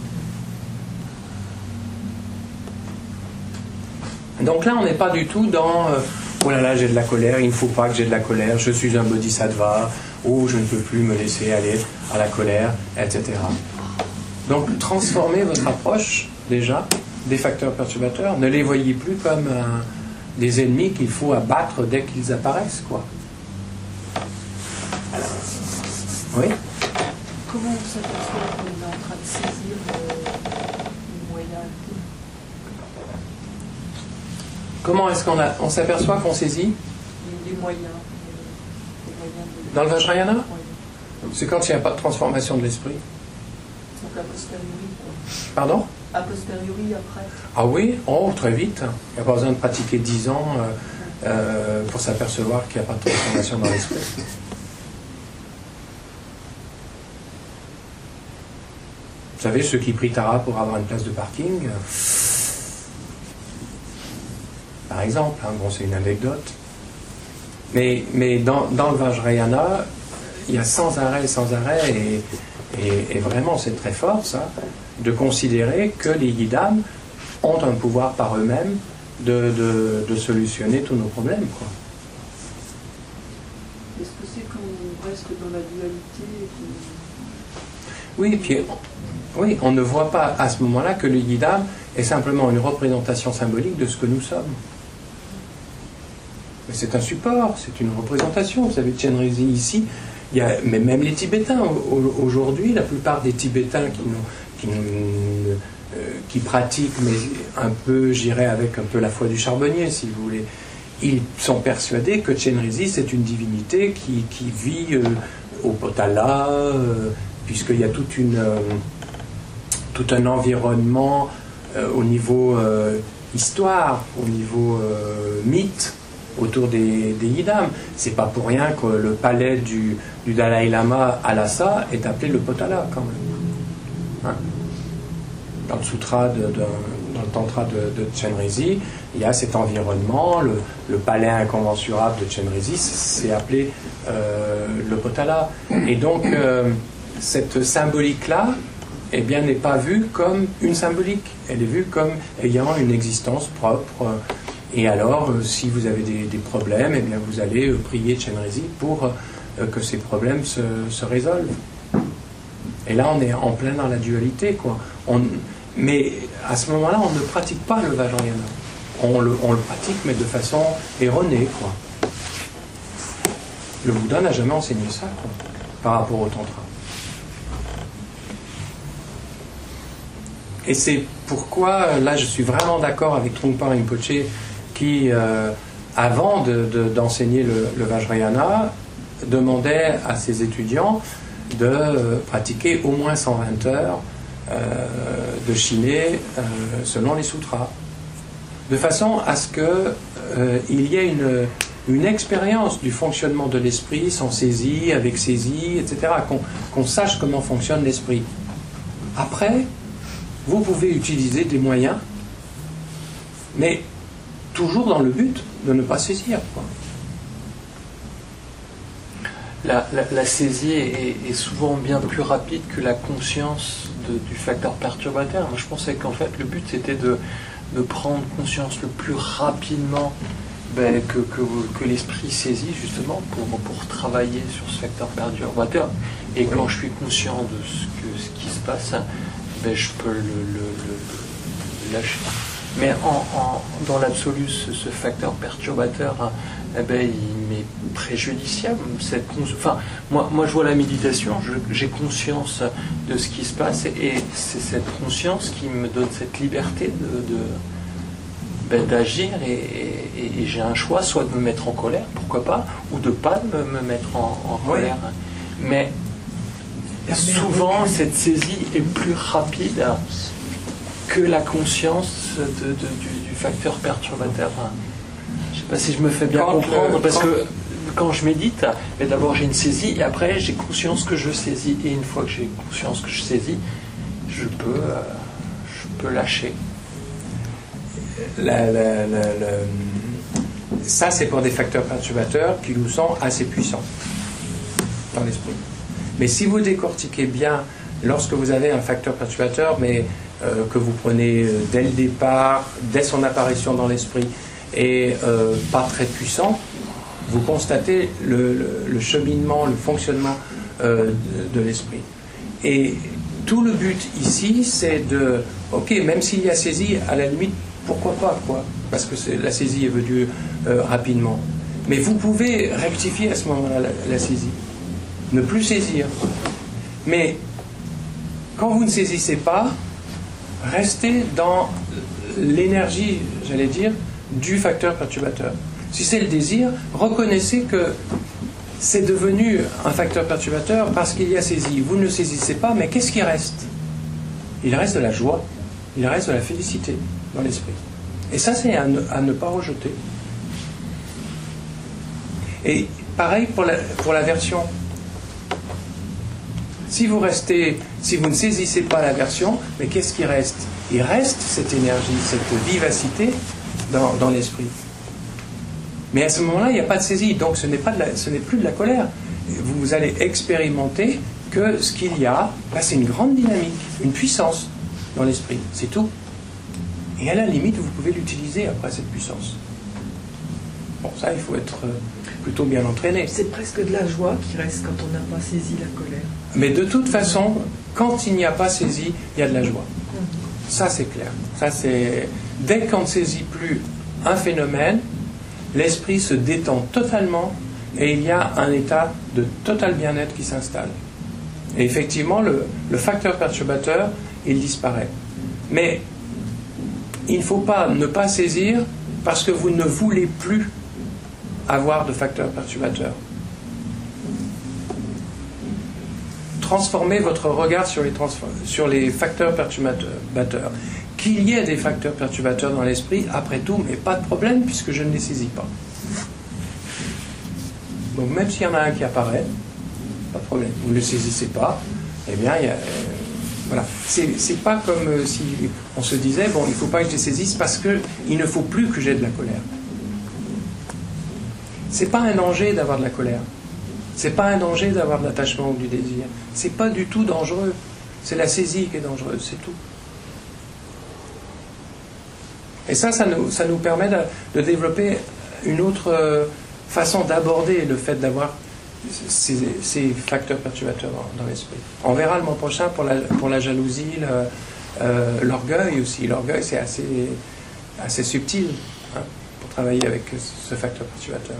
Donc là, on n'est pas du tout dans euh, oh là là, j'ai de la colère, il ne faut pas que j'ai de la colère, je suis un bodhisattva, ou je ne peux plus me laisser aller à la colère, et cetera. Donc, transformez votre approche, déjà, des facteurs perturbateurs. Ne les voyez plus comme euh, des ennemis qu'il faut abattre dès qu'ils apparaissent, quoi. Oui? Comment on s'aperçoit qu'on est en train de saisir le, le moyen? Comment est-ce qu'on a, on s'aperçoit qu'on saisit? Les, les moyens. Les moyens de... Dans le Vajrayana? Oui. C'est quand il n'y a pas de transformation de l'esprit. Donc la posteriori, quoi. Pardon? a posteriori après? Ah oui, oh, très vite. Il n'y a pas besoin de pratiquer dix ans euh, euh, pour s'apercevoir qu'il n'y a pas de transformation dans l'esprit. Vous savez, ceux qui prient Tara pour avoir une place de parking, euh, par exemple, hein, bon, c'est une anecdote, mais, mais dans, dans le Vajrayana, il y a sans arrêt, sans arrêt, et, et, et vraiment c'est très fort ça, de considérer que les Yidam ont un pouvoir par eux-mêmes de, de, de solutionner tous nos problèmes, quoi. Est-ce que c'est qu'on reste dans la dualité et qu'on... Oui, puis oui, on ne voit pas à ce moment-là que le Yidam est simplement une représentation symbolique de ce que nous sommes. Mais c'est un support, c'est une représentation. Vous savez, Chenrezig ici, il y a, mais même les Tibétains, aujourd'hui, la plupart des Tibétains qui, nous, qui, nous, euh, qui pratiquent, mais un peu, j'irais avec un peu la foi du charbonnier, si vous voulez, ils sont persuadés que Chenrezig, c'est une divinité qui, qui vit euh, au Potala, euh, puisqu'il y a toute une, euh, tout un environnement euh, au niveau euh, histoire, au niveau euh, mythe, autour des, des Yidam. C'est pas pour rien que le palais du, du Dalai Lama à Lhasa est appelé le Potala, quand même. Hein? Dans le sutra, de, de, dans le tantra de, de Chenrezig, il y a cet environnement, le, le palais incommensurable de Chenrezig, c'est appelé euh, le Potala. Et donc, euh, cette symbolique-là, eh bien, n'est pas vue comme une symbolique. Elle est vue comme ayant une existence propre. Et alors, euh, si vous avez des, des problèmes, eh bien, vous allez euh, prier Chenrezig pour euh, que ces problèmes se, se résolvent. Et là, on est en plein dans la dualité, quoi. On, mais à ce moment-là, on ne pratique pas le Vajrayana. On le, on le pratique, mais de façon erronée, quoi. Le Bouddha n'a jamais enseigné ça, quoi, par rapport au Tantra. Et c'est pourquoi, là, je suis vraiment d'accord avec Trungpa Rinpoche, qui, euh, avant de, de, d'enseigner le, le Vajrayana, demandait à ses étudiants de euh, pratiquer au moins cent vingt heures euh, de Shiné euh, selon les sutras, de façon à ce qu'il euh, y ait une, une expérience du fonctionnement de l'esprit, sans saisie, avec saisie, et cetera, qu'on, qu'on sache comment fonctionne l'esprit. Après, vous pouvez utiliser des moyens, mais toujours dans le but de ne pas saisir, quoi. La, la, la saisie est, est souvent bien plus rapide que la conscience de, du facteur perturbateur. Moi, je pensais qu'en fait, le but, c'était de, de prendre conscience le plus rapidement ben, que, que, que l'esprit saisit, justement, pour, pour travailler sur ce facteur perturbateur. Et quand je suis conscient de ce, que, ce qui se passe, ben, je peux le, le, le lâcher. Mais en, en, dans l'absolu, ce, ce facteur perturbateur, hein, eh ben, il m'est préjudiciable. Cette cons- enfin, moi, moi, je vois la méditation, je, j'ai conscience de ce qui se passe, et c'est cette conscience qui me donne cette liberté de, de, ben, d'agir, et, et, et j'ai un choix, soit de me mettre en colère, pourquoi pas, ou de ne pas me, me mettre en, en colère. Oui. Mais souvent, cette saisie est plus rapide que la conscience de, de, du, du facteur perturbateur. Je ne sais pas si je me fais bien quand comprendre, le, parce quand... que quand je médite, d'abord j'ai une saisie, et après j'ai conscience que je saisis, et une fois que j'ai conscience que je saisis, je peux, euh, je peux lâcher. La, la, la, la... Ça, c'est pour des facteurs perturbateurs qui nous sont assez puissants dans l'esprit. Mais si vous décortiquez bien, lorsque vous avez un facteur perturbateur, mais euh, que vous prenez dès le départ, dès son apparition dans l'esprit, et euh, pas très puissant, vous constatez le, le, le cheminement, le fonctionnement euh, de, de l'esprit. Et tout le but ici, c'est de, ok, même s'il y a saisie, à la limite, pourquoi pas, quoi, parce que c'est, la saisie est venue euh, rapidement. Mais vous pouvez rectifier à ce moment-là la, la saisie. Ne plus saisir. Mais quand vous ne saisissez pas, restez dans l'énergie, j'allais dire, du facteur perturbateur. Si c'est le désir, reconnaissez que c'est devenu un facteur perturbateur parce qu'il y a saisie. Vous ne saisissez pas, mais qu'est-ce qui reste ? Il reste de la joie. il reste de la félicité dans l'esprit. Et ça, c'est à ne, à ne pas rejeter. Et pareil pour la, pour l'aversion. Si vous restez, si vous ne saisissez pas l'aversion, mais qu'est-ce qui reste? Il reste cette énergie, cette vivacité dans, dans l'esprit. Mais à ce moment-là, il n'y a pas de saisie, donc ce n'est pas de la, ce n'est plus de la colère. Vous, vous allez expérimenter que ce qu'il y a, là, c'est une grande dynamique, une puissance dans l'esprit, c'est tout. Et à la limite, vous pouvez l'utiliser après cette puissance. Bon, ça, il faut être plutôt bien entraîné. C'est presque de la joie qui reste quand on n'a pas saisi la colère. Mais de toute façon, quand il n'y a pas saisi, il y a de la joie. Ça, c'est clair. Ça, c'est... Dès qu'on ne saisit plus un phénomène, l'esprit se détend totalement et il y a un état de total bien-être qui s'installe. Et effectivement, le, le facteur perturbateur, il disparaît. Mais il ne faut pas ne pas saisir parce que vous ne voulez plus avoir de facteur perturbateur. Transformez votre regard sur les, transfor- sur les facteurs perturbateurs. Qu'il y ait des facteurs perturbateurs dans l'esprit, après tout, mais pas de problème puisque je ne les saisis pas. Donc même s'il y en a un qui apparaît, pas de problème. Vous ne le saisissez pas, eh bien, il y a, euh, voilà. C'est, c'est pas comme euh, si on se disait, bon, il ne faut pas que je les saisisse parce qu'il ne faut plus que j'ai de la colère. C'est pas un danger d'avoir de la colère. C'est pas un danger d'avoir de l'attachement ou du désir. C'est pas du tout dangereux. C'est la saisie qui est dangereuse, c'est tout. Et ça, ça nous, ça nous permet de, de développer une autre euh, façon d'aborder le fait d'avoir ces, ces facteurs perturbateurs dans, dans l'esprit. On verra le mois prochain pour la, pour la jalousie, le, euh, l'orgueil aussi. L'orgueil, c'est assez, assez subtil hein, pour travailler avec ce facteur perturbateur.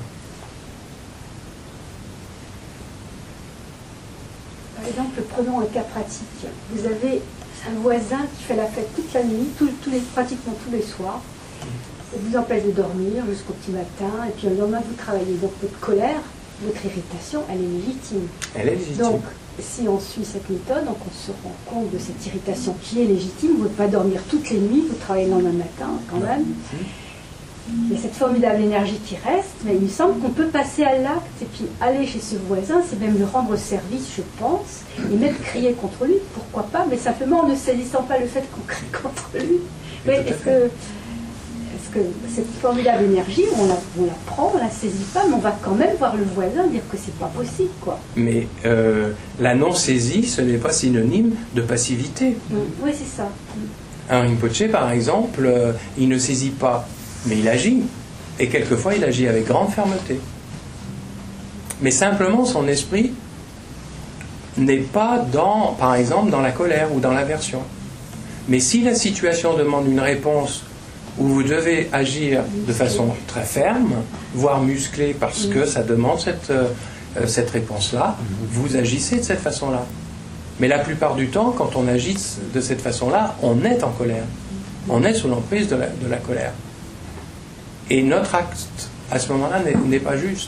Par exemple, prenons un cas pratique. Vous avez un voisin qui fait la fête toute la nuit, tout, tous les, pratiquement tous les soirs, et vous empêche de dormir jusqu'au petit matin, et puis le lendemain vous travaillez. Donc votre colère, votre irritation, elle est légitime. Elle est légitime. Donc, si on suit cette méthode, donc on se rend compte de cette irritation qui est légitime. Vous ne pouvez pas dormir toutes les nuits, vous travaillez le lendemain matin quand même. Mmh. Il y a cette formidable énergie qui reste, mais il me semble qu'on peut passer à l'acte et puis aller chez ce voisin, c'est même lui rendre service, je pense, et même crier contre lui, pourquoi pas, mais simplement en ne saisissant pas le fait qu'on crie contre lui. Oui, est-ce que, est-ce que cette formidable énergie, on la, on la prend, on la saisit pas, mais on va quand même voir le voisin dire que c'est pas possible, quoi. Mais euh, la non-saisie, ce n'est pas synonyme de passivité. Mm. Oui, c'est ça. Un Rinpoché, par exemple, euh, il ne saisit pas, mais il agit. Et quelquefois, il agit avec grande fermeté. Mais simplement, son esprit n'est pas, dans, par exemple, dans la colère ou dans l'aversion. Mais si la situation demande une réponse où vous devez agir de façon très ferme, voire musclée, parce que ça demande cette, euh, cette réponse-là, vous agissez de cette façon-là. Mais la plupart du temps, quand on agit de cette façon-là, on est en colère. On est sous l'emprise de la, de la colère. Et notre acte, à ce moment-là, n'est, n'est pas juste.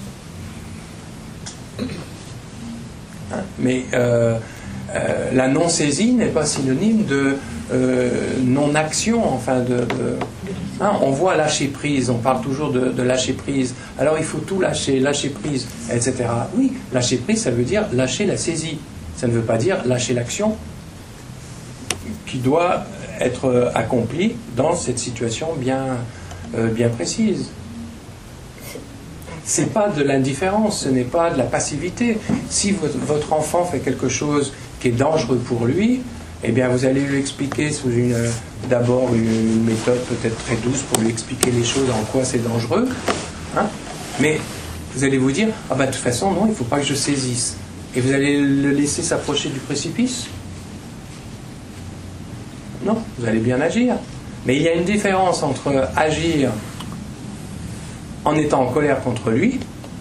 Hein? Mais euh, euh, la non-saisie n'est pas synonyme de euh, non-action. Enfin, de, de hein, on voit lâcher prise, on parle toujours de, de lâcher prise. Alors il faut tout lâcher, lâcher prise, et cetera. Oui, lâcher prise, ça veut dire lâcher la saisie. Ça ne veut pas dire lâcher l'action qui doit être accomplie dans cette situation bien... Euh, bien précise. C'est pas de l'indifférence, ce n'est pas de la passivité. Si votre, votre enfant fait quelque chose qui est dangereux pour lui, eh bien vous allez lui expliquer sous une d'abord une, une méthode peut-être très douce pour lui expliquer les choses en quoi c'est dangereux, hein, mais vous allez vous dire ah bah de toute façon non, il ne faut pas que je saisisse. Et vous allez le laisser s'approcher du précipice? Non, vous allez bien agir. Mais il y a une différence entre agir en étant en colère contre lui,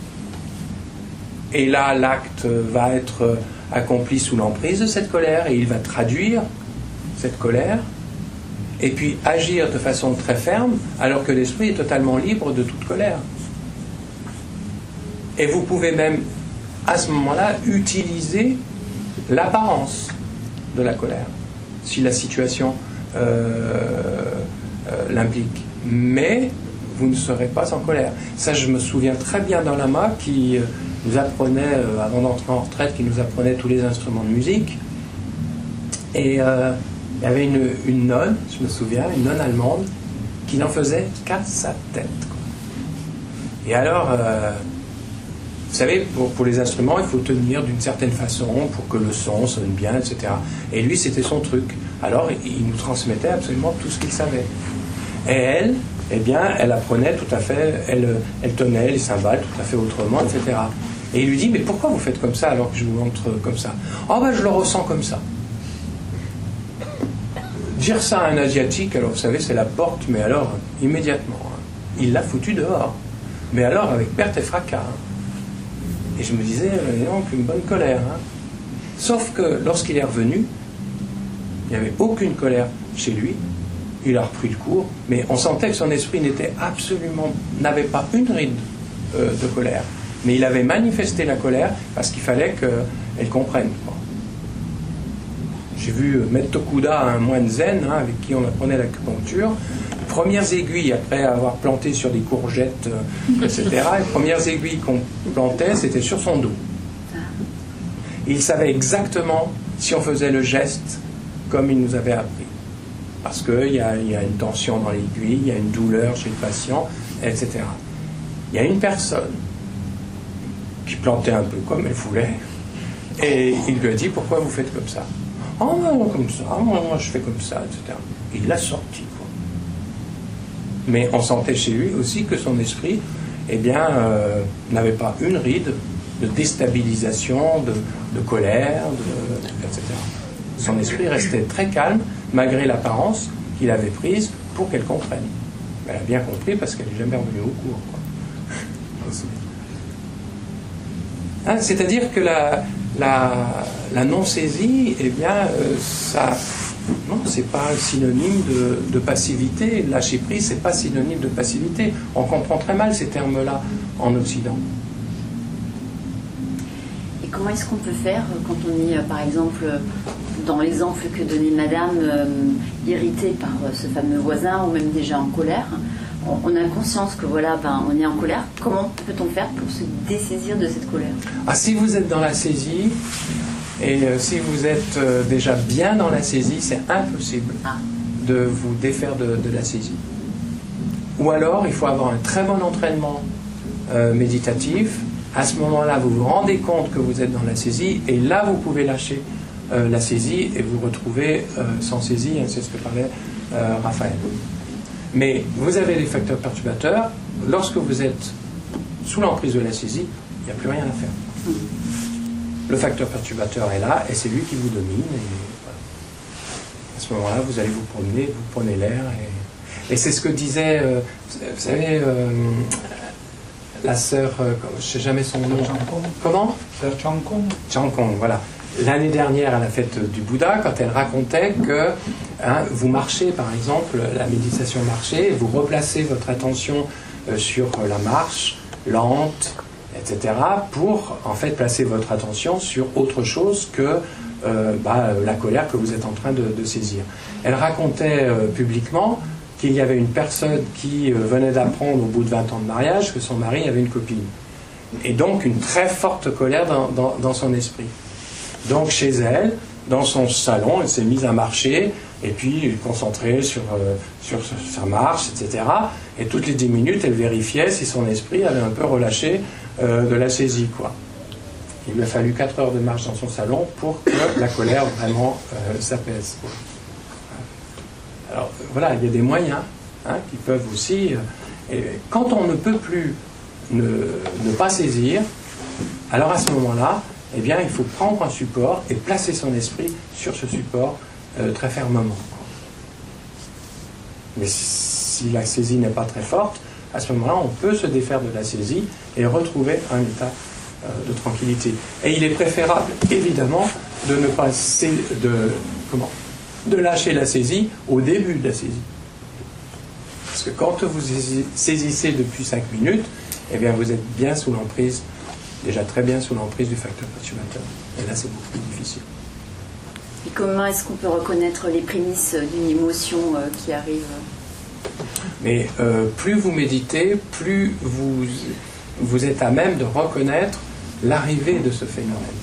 et là l'acte va être accompli sous l'emprise de cette colère, et il va traduire cette colère, et puis agir de façon très ferme, alors que l'esprit est totalement libre de toute colère. Et vous pouvez même, à ce moment-là, utiliser l'apparence de la colère, si la situation euh, euh, l'implique. Mais vous ne serez pas en colère. Ça, je me souviens très bien dans l'A M A qui euh, nous apprenait, euh, avant d'entrer en retraite, qui nous apprenait tous les instruments de musique. Et euh, il y avait une, une nonne, je me souviens, une nonne allemande, qui n'en faisait qu'à sa tête, quoi. Et alors, euh, vous savez, pour, pour les instruments, il faut tenir d'une certaine façon pour que le son sonne bien, et cetera. Et lui, c'était son truc. Alors, il nous transmettait absolument tout ce qu'il savait. Et elle, eh bien, elle apprenait tout à fait, elle, elle tenait les cymbales tout à fait autrement, et cetera. Et il lui dit, mais pourquoi vous faites comme ça alors que je vous montre comme ça? Oh ben, je le ressens comme ça. Dire ça à un Asiatique, alors vous savez, c'est la porte, mais alors, immédiatement, hein, il l'a foutu dehors. Mais alors, avec perte et fracas. Hein. Et je me disais, non, qu'une bonne colère. Hein. Sauf que lorsqu'il est revenu, il n'y avait aucune colère chez lui. Il a repris le cours, mais on sentait que son esprit n'était absolument, n'avait pas une ride euh, de colère. Mais il avait manifesté la colère parce qu'il fallait qu'elle comprenne, quoi. J'ai vu Maître Tokuda, un moine zen, hein, avec qui on apprenait l'acupuncture. Les premières aiguilles, après avoir planté sur des courgettes, euh, et cetera, les premières aiguilles qu'on plantait, c'était sur son dos. Et il savait exactement si on faisait le geste comme il nous avait appris. Parce qu'il y a, y a une tension dans l'aiguille, il y a une douleur chez le patient, et cetera. Il y a une personne qui plantait un peu comme elle voulait, et il lui a dit, pourquoi vous faites comme ça? Oh non, comme ça, moi je fais comme ça, et cetera. Il l'a sorti, quoi. Mais on sentait chez lui aussi que son esprit, eh bien, euh, n'avait pas une ride de déstabilisation, de, de colère, de, et cetera. Son esprit restait très calme, malgré l'apparence qu'il avait prise pour qu'elle comprenne. Elle a bien compris parce qu'elle n'est jamais revenue au cours, quoi. Hein, c'est-à-dire que la, la, la non-saisie, eh bien, euh, ça, non, c'est pas synonyme de, de passivité. Lâcher prise, c'est pas synonyme de passivité. On comprend très mal ces termes-là en Occident. Et comment est-ce qu'on peut faire quand on est, par exemple, dans l'exemple que donnait Madame, euh, irritée par ce fameux voisin ou même déjà en colère? On a conscience que voilà, ben, on est en colère. Comment peut-on faire pour se dessaisir de cette colère? Ah, si vous êtes dans la saisie, et euh, si vous êtes euh, déjà bien dans la saisie, c'est impossible ah. de vous défaire de, de la saisie. Ou alors, il faut avoir un très bon entraînement euh, méditatif. À ce moment-là, vous vous rendez compte que vous êtes dans la saisie, et là, vous pouvez lâcher euh, la saisie et vous retrouver euh, sans saisie. Hein, c'est ce que parlait euh, Raphaël. Mais vous avez des facteurs perturbateurs. Lorsque vous êtes sous l'emprise de la saisie, il n'y a plus rien à faire. Le facteur perturbateur est là et c'est lui qui vous domine. Et voilà. À ce moment-là, vous allez vous promener, vous prenez l'air. Et, et c'est ce que disait, euh, vous savez, euh, la sœur, euh, je ne sais jamais son nom. Comment? Sœur Chankong. Chankong, voilà. L'année dernière, à la fête du Bouddha, quand elle racontait que hein, vous marchez, par exemple, la méditation marché, et vous replacez votre attention euh, sur la marche lente, et cetera, pour en fait placer votre attention sur autre chose que euh, bah, la colère que vous êtes en train de, de saisir. Elle racontait euh, publiquement qu'il y avait une personne qui euh, venait d'apprendre au bout de vingt ans de mariage que son mari avait une copine. Et donc une très forte colère dans, dans, dans son esprit. Donc chez elle, dans son salon, elle s'est mise à marcher et puis concentrée sur, euh, sur sa marche, et cetera. Et toutes les dix minutes, elle vérifiait si son esprit avait un peu relâché euh, de la saisie, quoi. Il lui a fallu quatre heures de marche dans son salon pour que la colère vraiment euh, s'apaise. Alors voilà, il y a des moyens hein, qui peuvent aussi... Euh, et quand on ne peut plus ne, ne pas saisir, alors à ce moment-là, eh bien, il faut prendre un support et placer son esprit sur ce support euh, très fermement. Mais si la saisie n'est pas très forte, à ce moment-là, on peut se défaire de la saisie et retrouver un état euh, de tranquillité. Et il est préférable, évidemment, de ne pas de, comment, de lâcher la saisie au début de la saisie. Parce que quand vous saisissez depuis cinq minutes, eh bien, vous êtes bien sous l'emprise déjà très bien sous l'emprise du facteur perturbateur. Et là, c'est beaucoup plus difficile. Et comment est-ce qu'on peut reconnaître les prémices d'une émotion euh, qui arrive? Mais euh, plus vous méditez, plus vous, vous êtes à même de reconnaître l'arrivée de ce phénomène.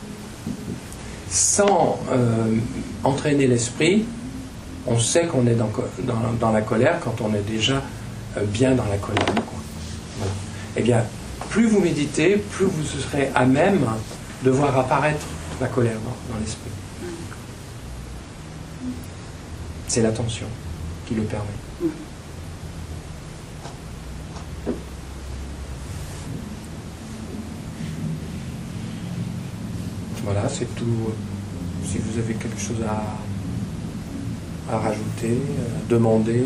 Sans euh, entraîner l'esprit, on sait qu'on est dans, dans, dans la colère quand on est déjà euh, bien dans la colère. Quoi. Voilà. Eh bien, plus vous méditez, plus vous serez à même de voir apparaître la colère dans, dans l'esprit. C'est l'attention qui le permet. Voilà, c'est tout. Si vous avez quelque chose à, à rajouter, à demander.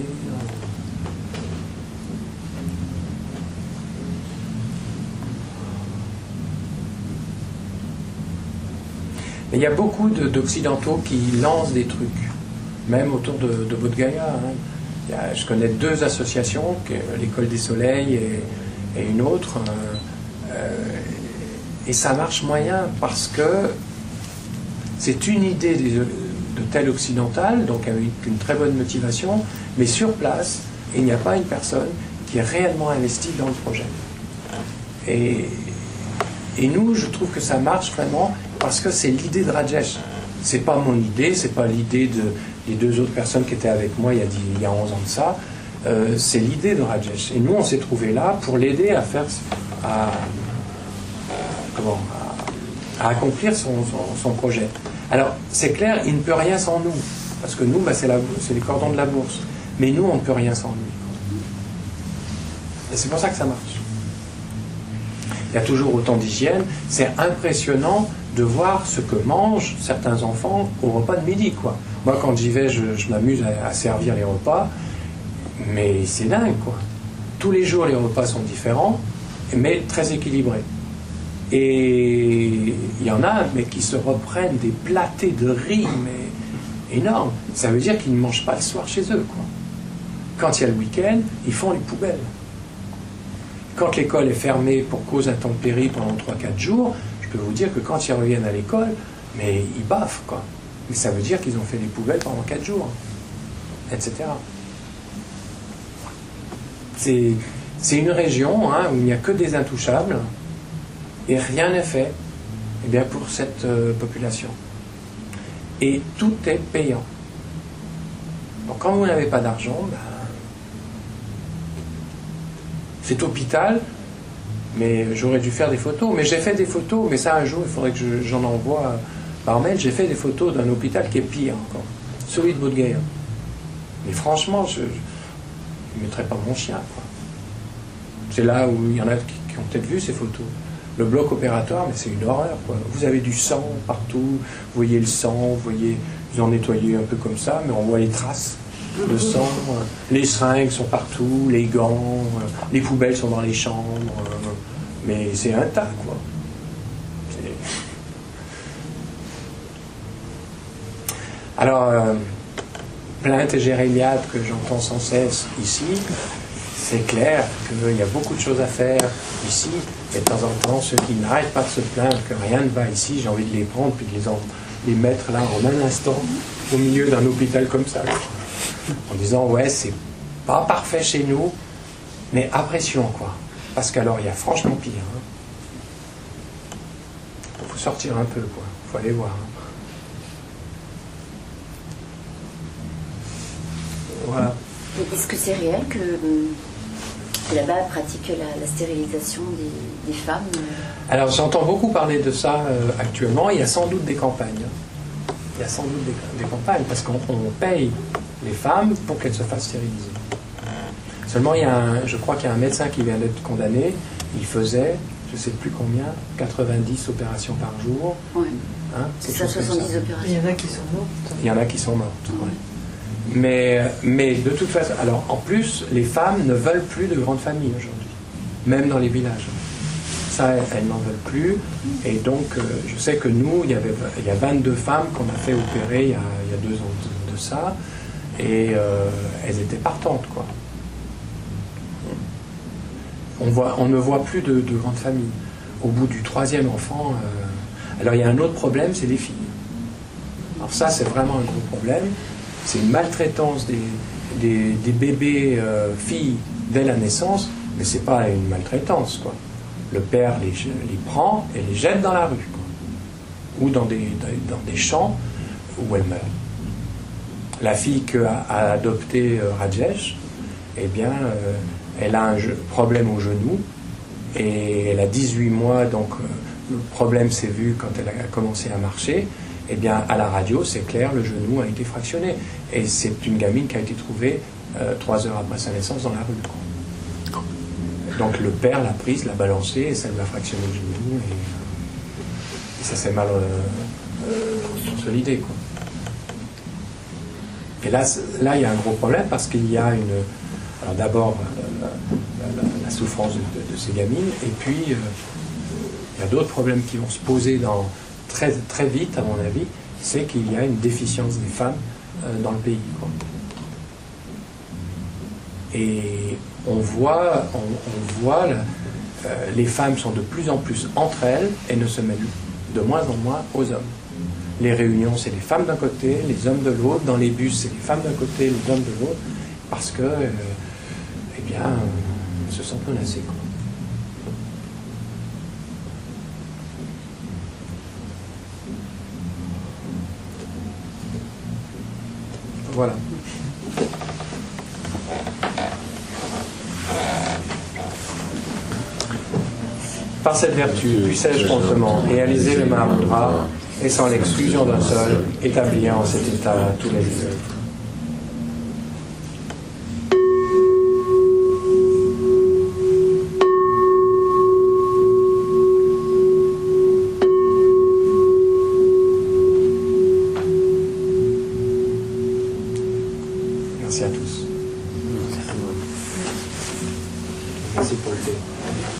Mais il y a beaucoup de, d'occidentaux qui lancent des trucs, même autour de, de Bodh Gaya. Hein. Il y a, je connais deux associations, l'École des Soleils et, et une autre. Euh, euh, Et ça marche moyen parce que c'est une idée de, de tel occidental, donc avec une très bonne motivation, mais sur place, il n'y a pas une personne qui est réellement investie dans le projet. Et, et nous, je trouve que ça marche vraiment parce que c'est l'idée de Rajesh. C'est pas mon idée, c'est pas l'idée de, des deux autres personnes qui étaient avec moi il y a, dix, il y a onze ans de ça. Euh, c'est l'idée de Rajesh. Et nous, on s'est trouvés là pour l'aider à faire... À, Comment, à, à accomplir son, son, son projet. Alors, c'est clair, il ne peut rien sans nous, parce que nous, bah, c'est, la, c'est les cordons de la bourse. Mais nous, on ne peut rien sans lui. Et c'est pour ça que ça marche. Il y a toujours autant d'hygiène. C'est impressionnant de voir ce que mangent certains enfants au repas de midi, quoi. Moi, quand j'y vais, je, je m'amuse à, à servir les repas, mais c'est dingue, quoi. Tous les jours, les repas sont différents, mais très équilibrés. Et il y en a mais qui se reprennent des plâtés de riz mais énormes. Ça veut dire qu'ils ne mangent pas le soir chez eux, quoi. Quand il y a le week-end, ils font les poubelles. Quand l'école est fermée pour cause intempérie pendant trois à quatre jours, je peux vous dire que quand ils reviennent à l'école, mais ils baffent, quoi. Mais ça veut dire qu'ils ont fait les poubelles pendant quatre jours, et cetera. C'est, c'est une région hein, où il n'y a que des intouchables. Et rien n'est fait eh bien, pour cette euh, population. Et tout est payant. Donc quand vous n'avez pas d'argent, ben, c'est hôpital, mais j'aurais dû faire des photos. Mais j'ai fait des photos, mais ça un jour, il faudrait que je, j'en envoie par mail. J'ai fait des photos d'un hôpital qui est pire encore, celui de Bodh Gaya. Mais franchement, je ne mettrais pas mon chien, quoi. C'est là où il y en a qui, qui ont peut-être vu ces photos. Le bloc opératoire, mais c'est une horreur, quoi. Vous avez du sang partout, vous voyez le sang, vous voyez, ils ont nettoyé un peu comme ça, mais on voit les traces de sang. Les seringues sont partout, les gants, les poubelles sont dans les chambres, mais c'est un tas, quoi. C'est... Alors, euh, plainte et jérémiade que j'entends sans cesse ici, c'est clair qu'il y a beaucoup de choses à faire ici, et de temps en temps, ceux qui n'arrêtent pas de se plaindre que rien ne va ici, j'ai envie de les prendre puis de les, en, les mettre là en un instant au milieu d'un hôpital comme ça, en disant ouais, c'est pas parfait chez nous, mais apprécions, quoi. Parce qu'alors, il y a franchement pire. Il hein. faut sortir un peu, quoi. Il faut aller voir. Hein. Voilà. Est-ce que c'est réel que, que là-bas pratique la, la stérilisation des, des femmes? Alors j'entends beaucoup parler de ça euh, actuellement. Il y a sans doute des campagnes. Il y a sans doute des, des campagnes parce qu'on on paye les femmes pour qu'elles se fassent stériliser. Seulement, il y a un, je crois qu'il y a un médecin qui vient d'être condamné. Il faisait, je ne sais plus combien, quatre-vingt-dix opérations par jour. Oui. Hein, c'est ça, soixante-dix opérations. Il y en a qui sont mortes. Il y en a qui sont mortes. Ouais. Mais, mais de toute façon, alors en plus, les femmes ne veulent plus de grandes familles aujourd'hui, même dans les villages. Ça, elles n'en veulent plus. Et donc, euh, je sais que nous, il y avait, il y a vingt-deux femmes qu'on a fait opérer il y a, il y a deux ans de, de ça, et euh, elles étaient partantes, quoi. On, voit, on ne voit plus de, de grandes familles. Au bout du troisième enfant, euh, alors il y a un autre problème, c'est les filles. Alors ça, c'est vraiment un gros problème. C'est une maltraitance des, des, des bébés euh, filles dès la naissance, mais c'est pas une maltraitance, quoi. Le père les, les prend et les jette dans la rue, quoi. Ou dans des, dans des champs où elle meurt. La fille qu'a a adopté euh, Rajesh, eh bien, euh, elle a un problème au genou et elle a dix-huit mois, donc euh, le problème s'est vu quand elle a commencé à marcher. Eh bien, à la radio, c'est clair, le genou a été fractionné. Et c'est une gamine qui a été trouvée euh, trois heures après sa naissance dans la rue, quoi. Donc le père l'a prise, l'a balancée et ça lui a fractionné le genou et, et ça s'est mal euh, euh, consolidé, quoi. Et là, là, il y a un gros problème parce qu'il y a une... Alors d'abord, la, la, la, la souffrance de, de, de ces gamines, et puis euh, il y a d'autres problèmes qui vont se poser dans, très, très vite, à mon avis, c'est qu'il y a une déficience des femmes euh, dans le pays, quoi. Et on voit, on, on voit la, euh, les femmes sont de plus en plus entre elles et ne se mêlent de moins en moins aux hommes. Les réunions, c'est les femmes d'un côté, les hommes de l'autre. Dans les bus, c'est les femmes d'un côté, les hommes de l'autre, parce que, euh, eh bien, euh, elles se sentent menacées, quoi. Voilà. Par cette vertu, puissais-je promptement réaliser le Mahamudra et sans l'exclusion d'un seul, établir en cet état tous les lieux. Merci à tous. Merci pour le thé.